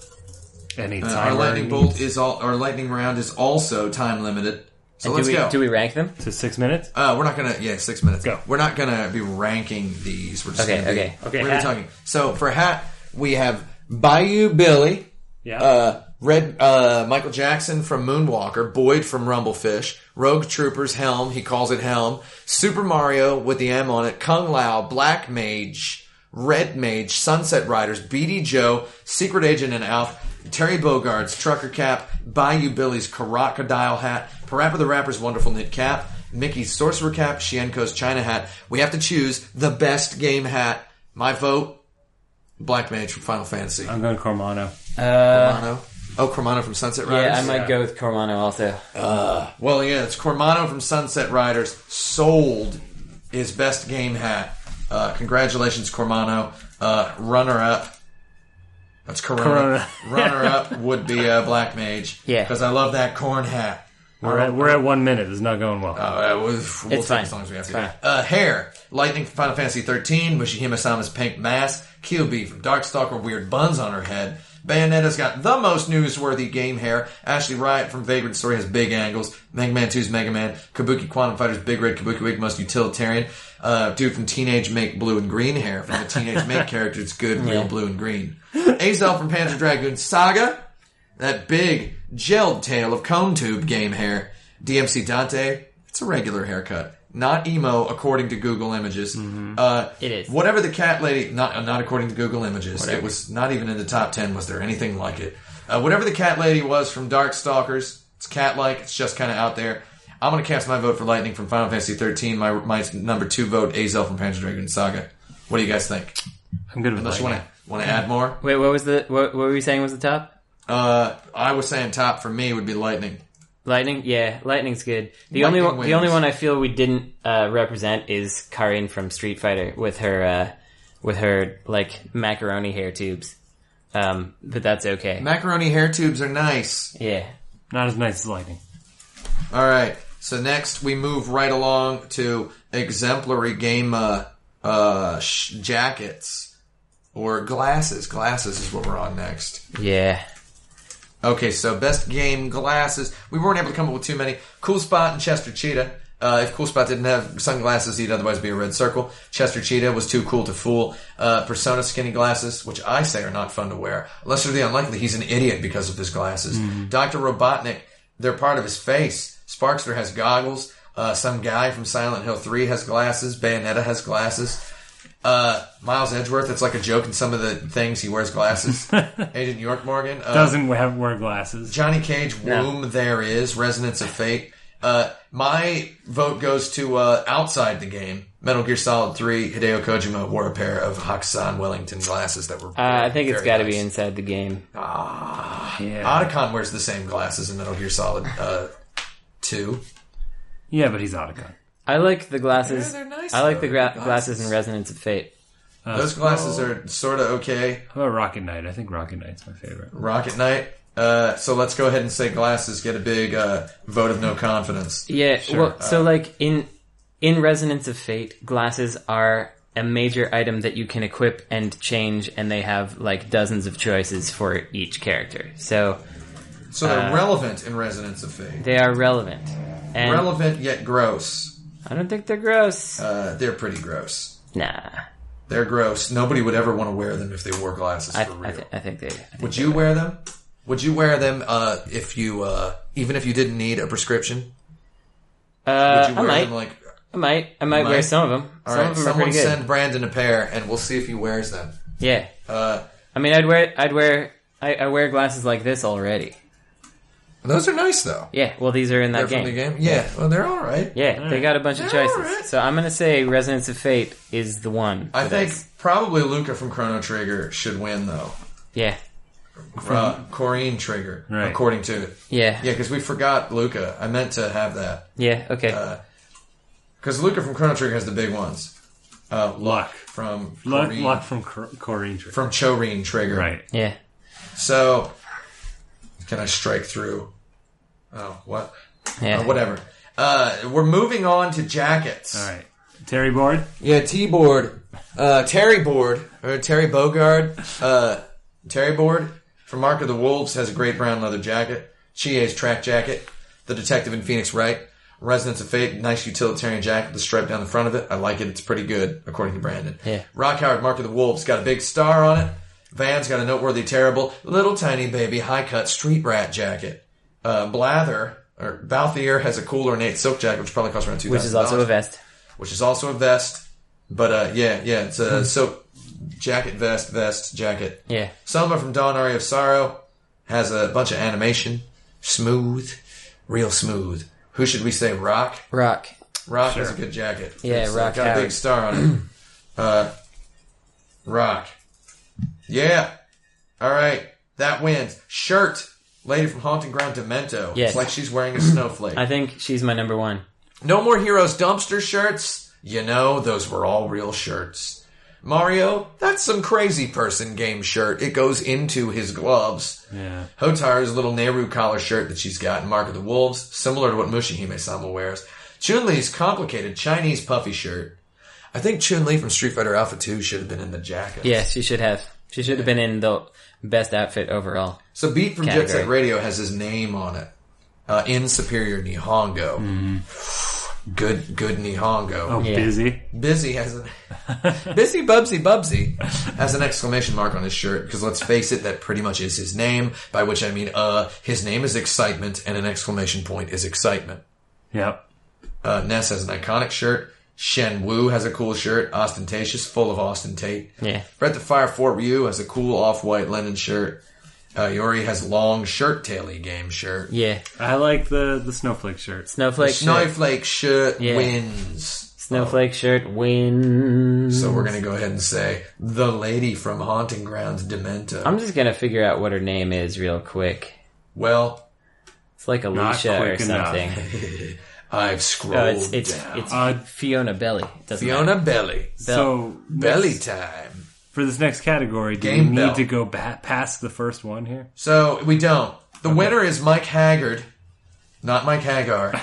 Any uh, time our lightning bolt is all. Our lightning round is also time limited. So and let's do we, go. Do we rank them? To six minutes? Uh, we're not gonna. Yeah, six minutes. Go. We're not gonna be ranking these. We're just okay. gonna be, Okay. Okay. We're gonna be talking. So for hat, we have Bayou Billy. Yeah. Uh, Red uh, Michael Jackson from Moonwalker, Boyd from Rumblefish, Rogue Troopers Helm, he calls it Helm, Super Mario with the M on it, Kung Lao, Black Mage, Red Mage, Sunset Riders, B D Joe, Secret Agent and Alf, Terry Bogard's Trucker Cap, Bayou Billy's Crocodile Hat, Parappa the Rapper's Wonderful Knit Cap, Mickey's Sorcerer Cap, Shienko's China Hat. We have to choose the best game hat. My vote, Black Mage from Final Fantasy. I'm going Cormano. Uh, Cormano. Oh, Cormano from Sunset Riders? Yeah, I might Yeah. go with Cormano also. Uh, well, yeah, it's Cormano from Sunset Riders. Sold his best game hat. Uh, congratulations, Cormano. Uh, runner-up. That's Corona. Corona. Runner-up would be uh, Black Mage. Yeah. Because I love that corn hat. We're at, we're at one minute. It's not going well. Uh, we'll, we'll It's take fine. as long as we have It's to. fine. Uh, hair. Lightning from Final Fantasy thirteen. Mushihime-sama's pink mask. Kyuubi from Darkstalker. Weird buns on her head. Bayonetta's got the most newsworthy game hair. Ashley Riot from Vagrant Story has big angles. Mega Man two's Mega Man. Kabuki Quantum Fighter's big red Kabuki wig, most utilitarian. Uh, dude from Teenage Make blue and green hair. From the Teenage Make character, it's good, real Yeah. blue and green. Azel from Panzer Dragoon Saga. That big gelled tail of cone tube game hair. D M C Dante, it's a regular haircut. Not emo, according to Google Images. Mm-hmm. Uh, It is. Whatever the cat lady, not not according to Google Images. Whatever. It was not even in the top ten. Was there anything like it? Uh, whatever the cat lady was from Darkstalkers, it's cat-like. It's just kind of out there. I'm going to cast my vote for Lightning from Final Fantasy thirteen. My my number two vote, Azel from Panzer Dragoon Saga. What do you guys think? I'm good with Unless you Lightning. want to want to add more. Wait, what was the what, what were you saying was the top? Uh, I was saying top for me would be Lightning. Lightning, yeah, Lightning's good. The Lightning only one, wins. the only one I feel we didn't uh, represent is Karin from Street Fighter with her, uh, with her like macaroni hair tubes. Um, but that's okay. Macaroni hair tubes are nice. Yeah. Not as nice as Lightning. All right. So next we move right along to exemplary game uh, uh, sh- jackets or glasses. Glasses is what we're on next. Yeah. Okay, so best game glasses. We weren't able to come up with too many. Cool Spot and Chester Cheetah. Uh, if Cool Spot didn't have sunglasses, he'd otherwise be a red circle. Chester Cheetah was too cool to fool. Uh, Persona skinny glasses, which I say are not fun to wear. Unless they're the unlikely, he's an idiot because of his glasses. Mm-hmm. Doctor Robotnik, they're part of his face. Sparkster has goggles. Uh, some guy from Silent Hill three has glasses. Bayonetta has glasses. Uh, Miles Edgeworth, it's like a joke in some of the things, he wears glasses. Agent York Morgan. Uh, Doesn't have wear glasses. Johnny Cage, No. Womb There Is, Resonance of Fate. Uh, my vote goes to uh, outside the game. Metal Gear Solid three, Hideo Kojima wore a pair of Hakusan Wellington glasses that were. Uh, I think it's got to nice. be inside the game. Ah, Yeah. Otacon wears the same glasses in Metal Gear Solid uh, two. Yeah, but he's Otacon. I like the glasses. Yeah, they're nice, I like though. the gra- They're glasses glasses. in Resonance of Fate. Uh, Those glasses oh, are sort of okay. How about Rocket Knight? I think Rocket Knight's my favorite. Rocket Knight. Uh, so let's go ahead and say glasses get a big uh, vote of no confidence. Yeah, Sure. well, so like in in Resonance of Fate, glasses are a major item that you can equip and change, and they have like dozens of choices for each character. So So they're Uh, relevant in Resonance of Fate. they are relevant. And Relevant yet gross. I don't think they're gross. Uh, they're pretty gross. Nah, They're gross. Nobody would ever want to wear them if they wore glasses I, for real. I, th- I think they. I think Would they you wear them? Would you wear them uh, if you, uh, even if you didn't need a prescription? Uh, Would you I wear might. them like? I might. I might might? wear some of them. All some right, of them are someone pretty good. send Brandon a pair, and we'll see if he wears them. Yeah. Uh, I mean, I'd wear. I'd wear. I, I wear glasses like this already. those are nice though. Yeah. Well, these are in They're that from game. the game. Yeah, well, they're all right. Yeah, they got a bunch of They're choices. alright. So I'm gonna say Resonance of Fate is the one. I for think this. probably Luca from Chrono Trigger should win though. Yeah. Uh, Corrine Trigger, Right. according to it. Yeah. Yeah, because we forgot Luca. I meant to have that. Yeah. Okay. Because Luca from Chrono Trigger has the big ones. Uh, Luck. from Luck, Corrine, Luck from Cor- Corrine Trigger. from Chorine Trigger. Right. yeah. So, can I strike through? Oh, what? Yeah. Uh, whatever. Uh, we're moving on to jackets. All right. Terry Board? Yeah, T-board. Uh, Terry Board, or Terry Bogard. Uh, Terry Board from Mark of the Wolves has a great brown leather jacket. Chie's track jacket. The Detective in Phoenix Wright. Resonance of Fate, nice utilitarian jacket with a stripe down the front of it. I like it. It's pretty good, according to Brandon. Yeah. Rock Howard, Mark of the Wolves, got a big star on it. Van's got a noteworthy, terrible, little tiny baby, high-cut street rat jacket. Uh, Blather, or Balthier, has a cool ornate silk jacket, which probably costs around two thousand dollars. Which is also a vest. Which is also a vest. But, uh, yeah, yeah, it's a silk jacket, vest, vest, jacket. Yeah. Selma from Dawn Aria of Sorrow has a bunch of animation. Smooth. Real smooth. Who should we say? Rock? Rock. Rock Sure. has a good jacket. Yeah, It's, uh, Rock got a Howard. big star on it. uh, Rock. Yeah. All right. That wins. Shirt. Lady from Haunting Ground Demento. Yes. It's like she's wearing a snowflake. I think she's my number one. No more Heroes dumpster shirts. You know, those were all real shirts. Mario, that's some crazy person game shirt. It goes into his gloves. Yeah. Hotar's little Nehru collar shirt that she's got in Mark of the Wolves, similar to what Mushihime-sama wears. Chun-Li's complicated Chinese puffy shirt. I think Chun-Li from Street Fighter Alpha two should have been in the jacket. Yeah, she should have. She should have been in the best outfit overall. So Beat from Jet Category. Set Radio has his name on it. Uh, in Superior Nihongo. Mm-hmm. Good, good Nihongo. Oh, Yeah. busy. Busy has an Busy Bubsy Bubsy has an exclamation mark on his shirt because let's face it, that pretty much is his name. By which I mean, uh, his name is Excitement, and an exclamation point is excitement. Yep. Uh, Ness has an iconic shirt. Shen Wu has a cool shirt, ostentatious, full of ostentate. Yeah. Brett the Fire Fort Ryu has a cool off-white linen shirt. Uh, Yori has long shirt taily game shirt. Yeah. I like the, the snowflake shirt. Snowflake shirt. Snowflake shirt Yeah. wins. Snowflake shirt wins. So we're gonna go ahead and say the lady from Haunting Grounds Demento. I'm just gonna figure out what her name is real quick. Well, It's like Not Alicia or quick enough. something. I've scrolled No, it's it's down. it's Uh, Fiona Belly. Doesn't Fiona matter. Belly. So, Belly next- time. for this next category, do Game we need bell. to go ba- past the first one here? So we don't. The winner is Mike Haggard, not Mike Hagar.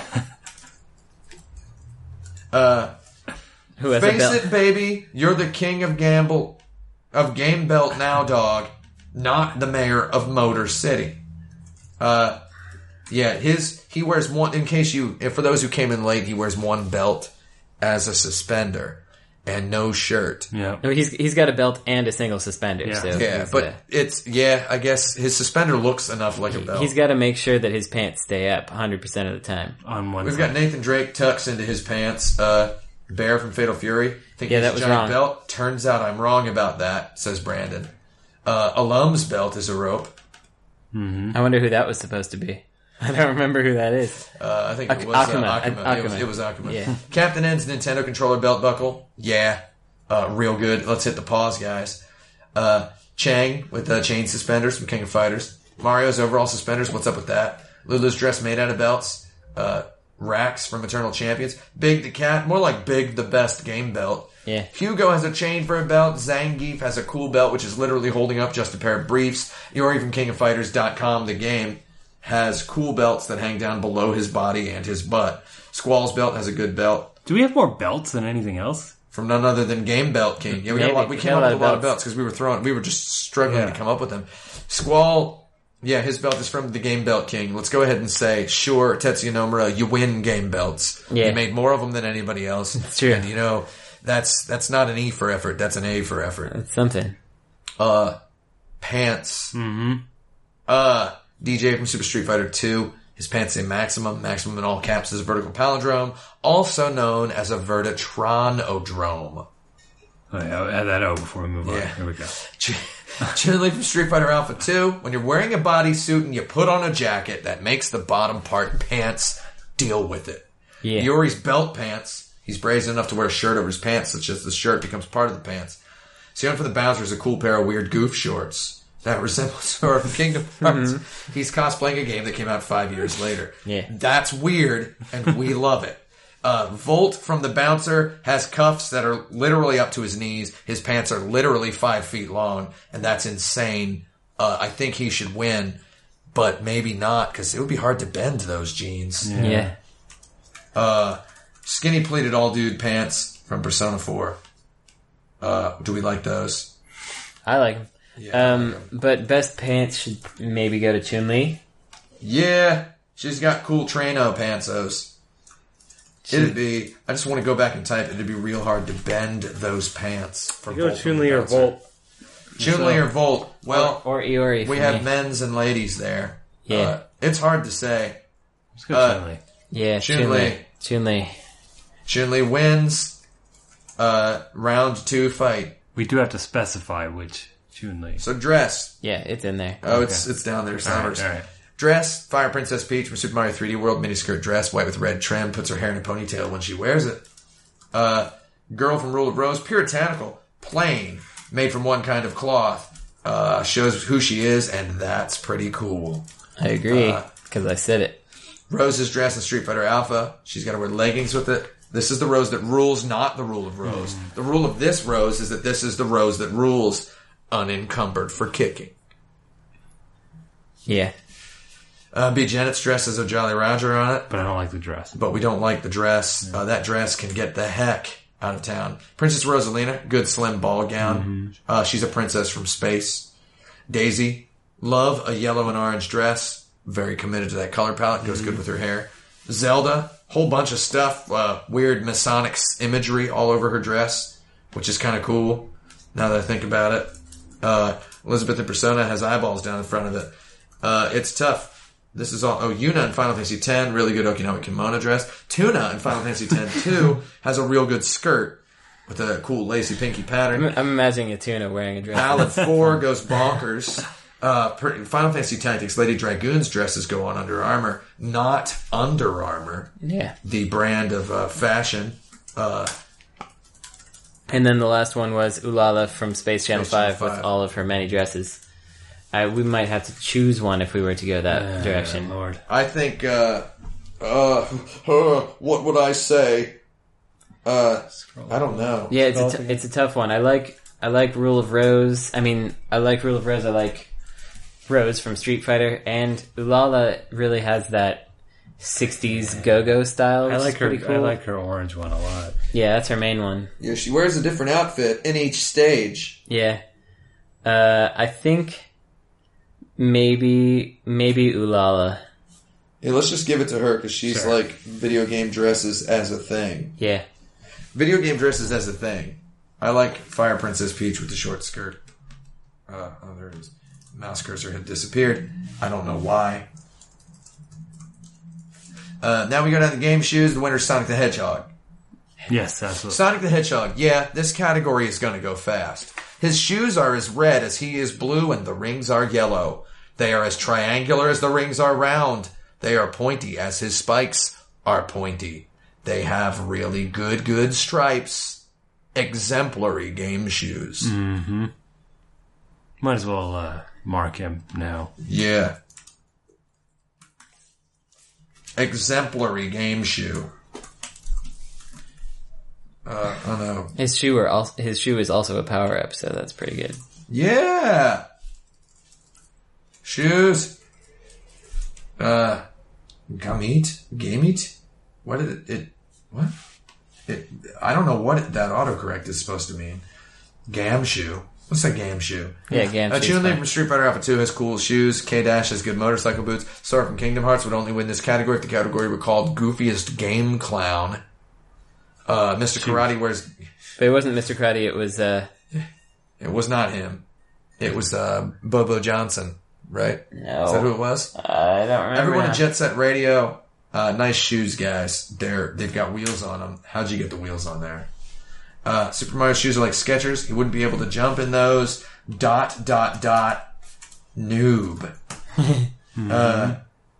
uh, Who has a face belt? it, baby. You're the king of gamble, of Game Belt now, dog. Not the mayor of Motor City. Uh, yeah, his he wears one. In case you, if for those who came in late, he wears one belt as a suspender and no shirt. Yeah. No, he's he's got a belt and a single suspender. Yeah. So Yeah, he's, but uh, it's yeah. I guess his suspender looks enough like a belt. he's got to make sure that his pants stay up one hundred percent of the time. On one We've side. got Nathan Drake tucks into his pants. Uh, Bear from Fatal Fury. Think Yeah, he's that a was giant wrong. belt. Turns out I'm wrong about that, says Brandon. Uh, Alum's belt is a rope. I wonder who that was supposed to be. I don't remember who that is. Uh, I think it Ak- was Akuma. Uh, Akuma. Akuma. It was, it was Akuma. Yeah. Captain N's Nintendo controller belt buckle. Yeah. Uh, real good. Let's hit the pause, guys. Uh, Chang with uh, chain suspenders from King of Fighters. Mario's overall suspenders. What's up with that? Lulu's dress made out of belts. Uh, Rax from Eternal Champions. Big the Cat. More like Big the Best game belt. Yeah. Hugo has a chain for a belt. Zangief has a cool belt, which is literally holding up just a pair of briefs. Yori from King of Fighters dot com, the game, has cool belts that hang down below his body and his butt. Squall's belt has a good belt. Do we have more belts than anything else? From none other than Game Belt King. Yeah, we, got a lot, we came Maybe. up with a lot Got of belts because we were throwing, we were just struggling Yeah. to come up with them. Squall, yeah, his belt is from the Game Belt King. Let's go ahead and say, sure, Tetsuya Nomura, you win game belts. Yeah. You made more of them than anybody else. It's true. And you know, that's that's not an E for effort, that's an A for effort. It's something. Uh, pants. Mm-hmm. Uh, D J from Super Street Fighter two. His pants say Maximum. Maximum in all caps is a vertical palindrome, also known as a Vertitronodrome. Oh, yeah, I'll add that O before we move on. Yeah. Here we go. Chun-Li from Street Fighter Alpha two. When you're wearing a bodysuit and you put on a jacket that makes the bottom part pants, deal with it. Yeah. Yori's belt pants. He's brazen enough to wear a shirt over his pants, such as the shirt becomes part of the pants. Sion for the Bouncer is a cool pair of weird goof shorts that resemble Sora from Kingdom Hearts. Mm-hmm. He's cosplaying a game that came out five years later. Yeah. That's weird, and we love it. Uh, Volt from the Bouncer has cuffs that are literally up to his knees. His pants are literally five feet long, and that's insane. Uh, I think he should win, but maybe not, because it would be hard to bend those jeans. Yeah. Yeah. Uh, skinny pleated all dude pants from Persona four. Uh, do we like those? I like him. Yeah, um, I like 'em. but best pants should maybe go to Chun-Li. Yeah, she's got cool Trano pantsos. It'd be, I just want to go back and type, it'd be real hard to bend those pants. For You go Volt Chun-Li or Bouncer. Volt. Chun-Li or Volt. Well, Or Iori. we for have me. men's and ladies there. Yeah. Uh, it's hard to say. Let's go Uh, Chun-Li. Yeah, Chun-Li. Chun-Li. Chun-Li. Chun-Li wins, uh, round two fight. We do have to specify which Chun-Li. So dress. Yeah, it's in there. Oh, it's it's down there. It's All right, ours. all right. Dress, Fire Princess Peach from Super Mario three D World, miniskirt dress, white with red trim, puts her hair in a ponytail when she wears it. Uh, girl from Rule of Rose, puritanical, plain, made from one kind of cloth, uh, shows who she is, and that's pretty cool. I agree, Uh, because I said it. Rose's dress in Street Fighter Alpha, she's got to wear leggings with it. This is the Rose that rules, not the Rule of Rose. Mm. The rule of this Rose is that this is the Rose that rules, unencumbered for kicking. Yeah. Uh, B. Janet's dress has a Jolly Roger on it. But I don't like the dress. But we don't like the dress. Uh, that dress can get the heck out of town. Princess Rosalina, good slim ball gown. Mm-hmm. Uh, she's a princess from space. Daisy, love a yellow and orange dress. Very committed to that color palette. Goes Mm-hmm. good with her hair. Zelda, whole bunch of stuff. Uh, weird Masonic imagery all over her dress, which is kind of cool now that I think about it. Uh, Elizabeth in Persona has eyeballs down in front of it. Uh, it's tough. This is all. Oh, Yuna in Final Fantasy X, really good Okinawa kimono dress. Tuna in Final Fantasy X two has a real good skirt with a cool lacy pinky I'm, pattern. I'm imagining a tuna wearing a dress. Ballad four goes bonkers. Uh, per, Final Fantasy Tactics, Lady Dragoon's dresses go on Under Armour, not Under Armour, Yeah. the brand of uh, fashion. Uh, And then the last one was Ulala from Space Channel Space Channel five with five. all of her many dresses. I, we might have to choose one if we were to go that Uh, direction. Lord. I think, uh, uh, uh, what would I say? Uh, I don't know. Yeah, it's a t- it's a tough one. I like I like Rule of Rose. I mean, I like Rule of Rose. I like Rose from Street Fighter, and Ulala really has that sixties go-go style. I which like is her. pretty cool. I like her orange one a lot. Yeah, that's her main one. Yeah, she wears a different outfit in each stage. Yeah, uh, I think maybe maybe Ulala. Yeah, let's just give it to her because she's Sure. like video game dresses as a thing. Yeah, Video game dresses as a thing. I like Fire Princess Peach with the short skirt. Uh, oh, there it is. Mouse cursor had disappeared. I don't know why. Uh, now we go down to the game shoes. The winner's Sonic the Hedgehog. Yes, absolutely. Sonic the Hedgehog. Yeah, this category is going to go fast. His shoes are as red as he is blue, and the rings are yellow. They are as triangular as the rings are round. They are pointy as his spikes are pointy. They have really good, good stripes. Exemplary game shoes. Mm-hmm. Might as well uh, mark him now. Yeah. Exemplary game shoe. Uh, oh no. His shoe are also, his shoe is also a power up, so that's pretty good. Yeah. Shoes. Uh, Gamete? Gamete? What did it, it, what? It, I don't know what it, that autocorrect is supposed to mean. Gam shoe. What's that gam shoe? Yeah, gam uh, shoe. Chun-Li from Street Fighter Alpha two has cool shoes. K-Dash has good motorcycle boots. Sora from Kingdom Hearts would only win this category if the category were called Goofiest Game Clown. Uh, Mister Karate wears... But it wasn't Mister Karate, it was, uh... It was not him. It was, uh, Bobo Johnson, right? No. Is that who it was? I don't remember. Everyone now. at Jet Set Radio, uh, nice shoes, guys. They're, they've got wheels on them. How'd you get the wheels on there? Uh, Super Mario shoes are like Skechers. He wouldn't be able to jump in those. Dot, dot, dot. Noob. mm-hmm. Uh,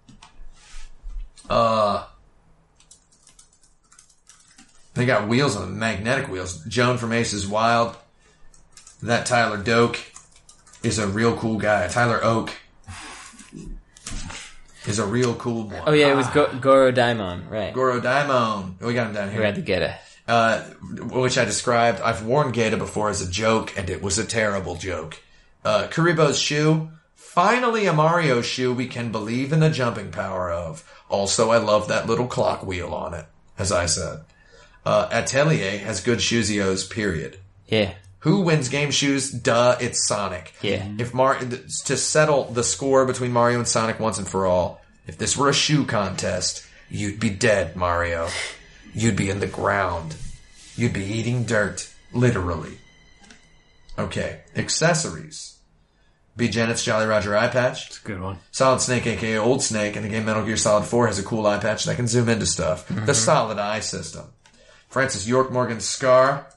uh, they got wheels on them, magnetic wheels. Joan from Aces Wild. That Tyler Doak is a real cool guy. Tyler Oak is a real cool one. Oh yeah, it was Go- Goro Daimon, right. Goro Daimon. We got him down here. Who had the Geta. Uh, which I described. I've worn Geta before as a joke, and it was a terrible joke. Uh, Kuribo's shoe. Finally a Mario shoe we can believe in the jumping power of. Also, I love that little clock wheel on it, as I said. Uh, Atelier has good shoesios, period. Yeah. Who wins game shoes? Duh, it's Sonic. Yeah. If Mar- to settle the score between Mario and Sonic once and for all, if this were a shoe contest, you'd be dead, Mario. You'd be in the ground. You'd be eating dirt. Literally. Okay. Accessories. B. Janet's Jolly Roger eye patch. It's a good one. Solid Snake, aka Old Snake, in the game Metal Gear Solid four has a cool eye patch that can zoom into stuff. Mm-hmm. The Solid Eye system. Francis York Morgan's Scar.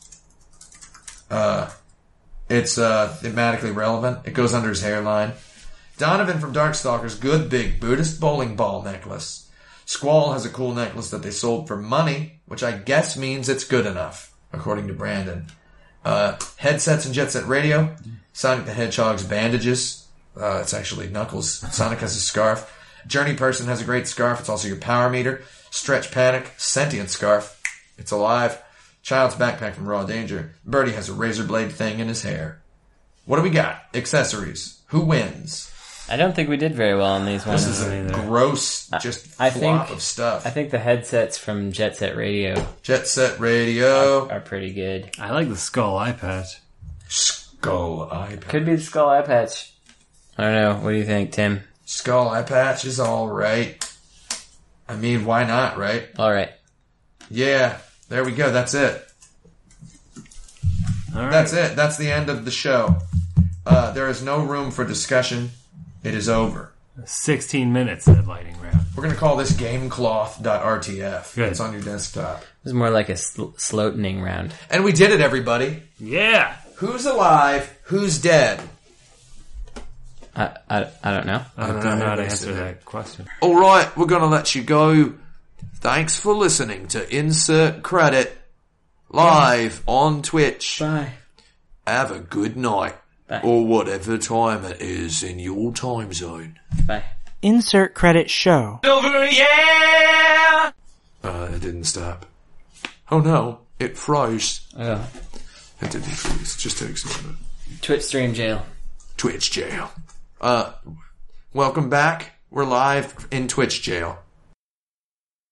Uh, it's, uh, thematically relevant. It goes under his hairline. Donovan from Darkstalker's good big Buddhist bowling ball necklace. Squall has a cool necklace that they sold for money, which I guess means it's good enough, according to Brandon. Uh, headsets and Jet Set Radio. Sonic the Hedgehog's bandages. Uh, it's actually Knuckles. Sonic has a scarf. Journey Person has a great scarf. It's also your power meter. Stretch Panic. Sentient scarf. It's alive. Child's backpack from Raw Danger. Birdie has a razor blade thing in his hair. What do we got? Accessories. Who wins? I don't think we did very well on these ones. This is a gross, just I flop think, of stuff. I think the headsets from Jet Set Radio Jet Set Radio are, are pretty good. I like the skull eye patch. Skull Eye Patch. Could be the skull eye patch. I don't know. What do you think, Tim? Skull Eye Patch is alright. I mean, why not, right? Alright. Yeah. There we go. That's it. All right. That's it. That's the end of the show. Uh, there is no room for discussion. It is over. sixteen minutes, that lighting round. We're going to call this gamecloth dot R T F. Good. It's on your desktop. It was more like a sl- slotening round. And we did it, everybody. Yeah! Who's alive? Who's dead? I, I, I don't know. I don't, know how to answer that question. All right, we're going to let you go. Thanks for listening to Insert Credit live on Twitch. Bye. Have a good night. Bye. Or whatever time it is in your time zone. Bye. Insert Credit Show. Over, yeah! Uh, it didn't stop. Oh no, it froze. Oh. It didn't freeze. Just takes a minute. Twitch stream jail. Twitch jail. Uh, welcome back. We're live in Twitch jail.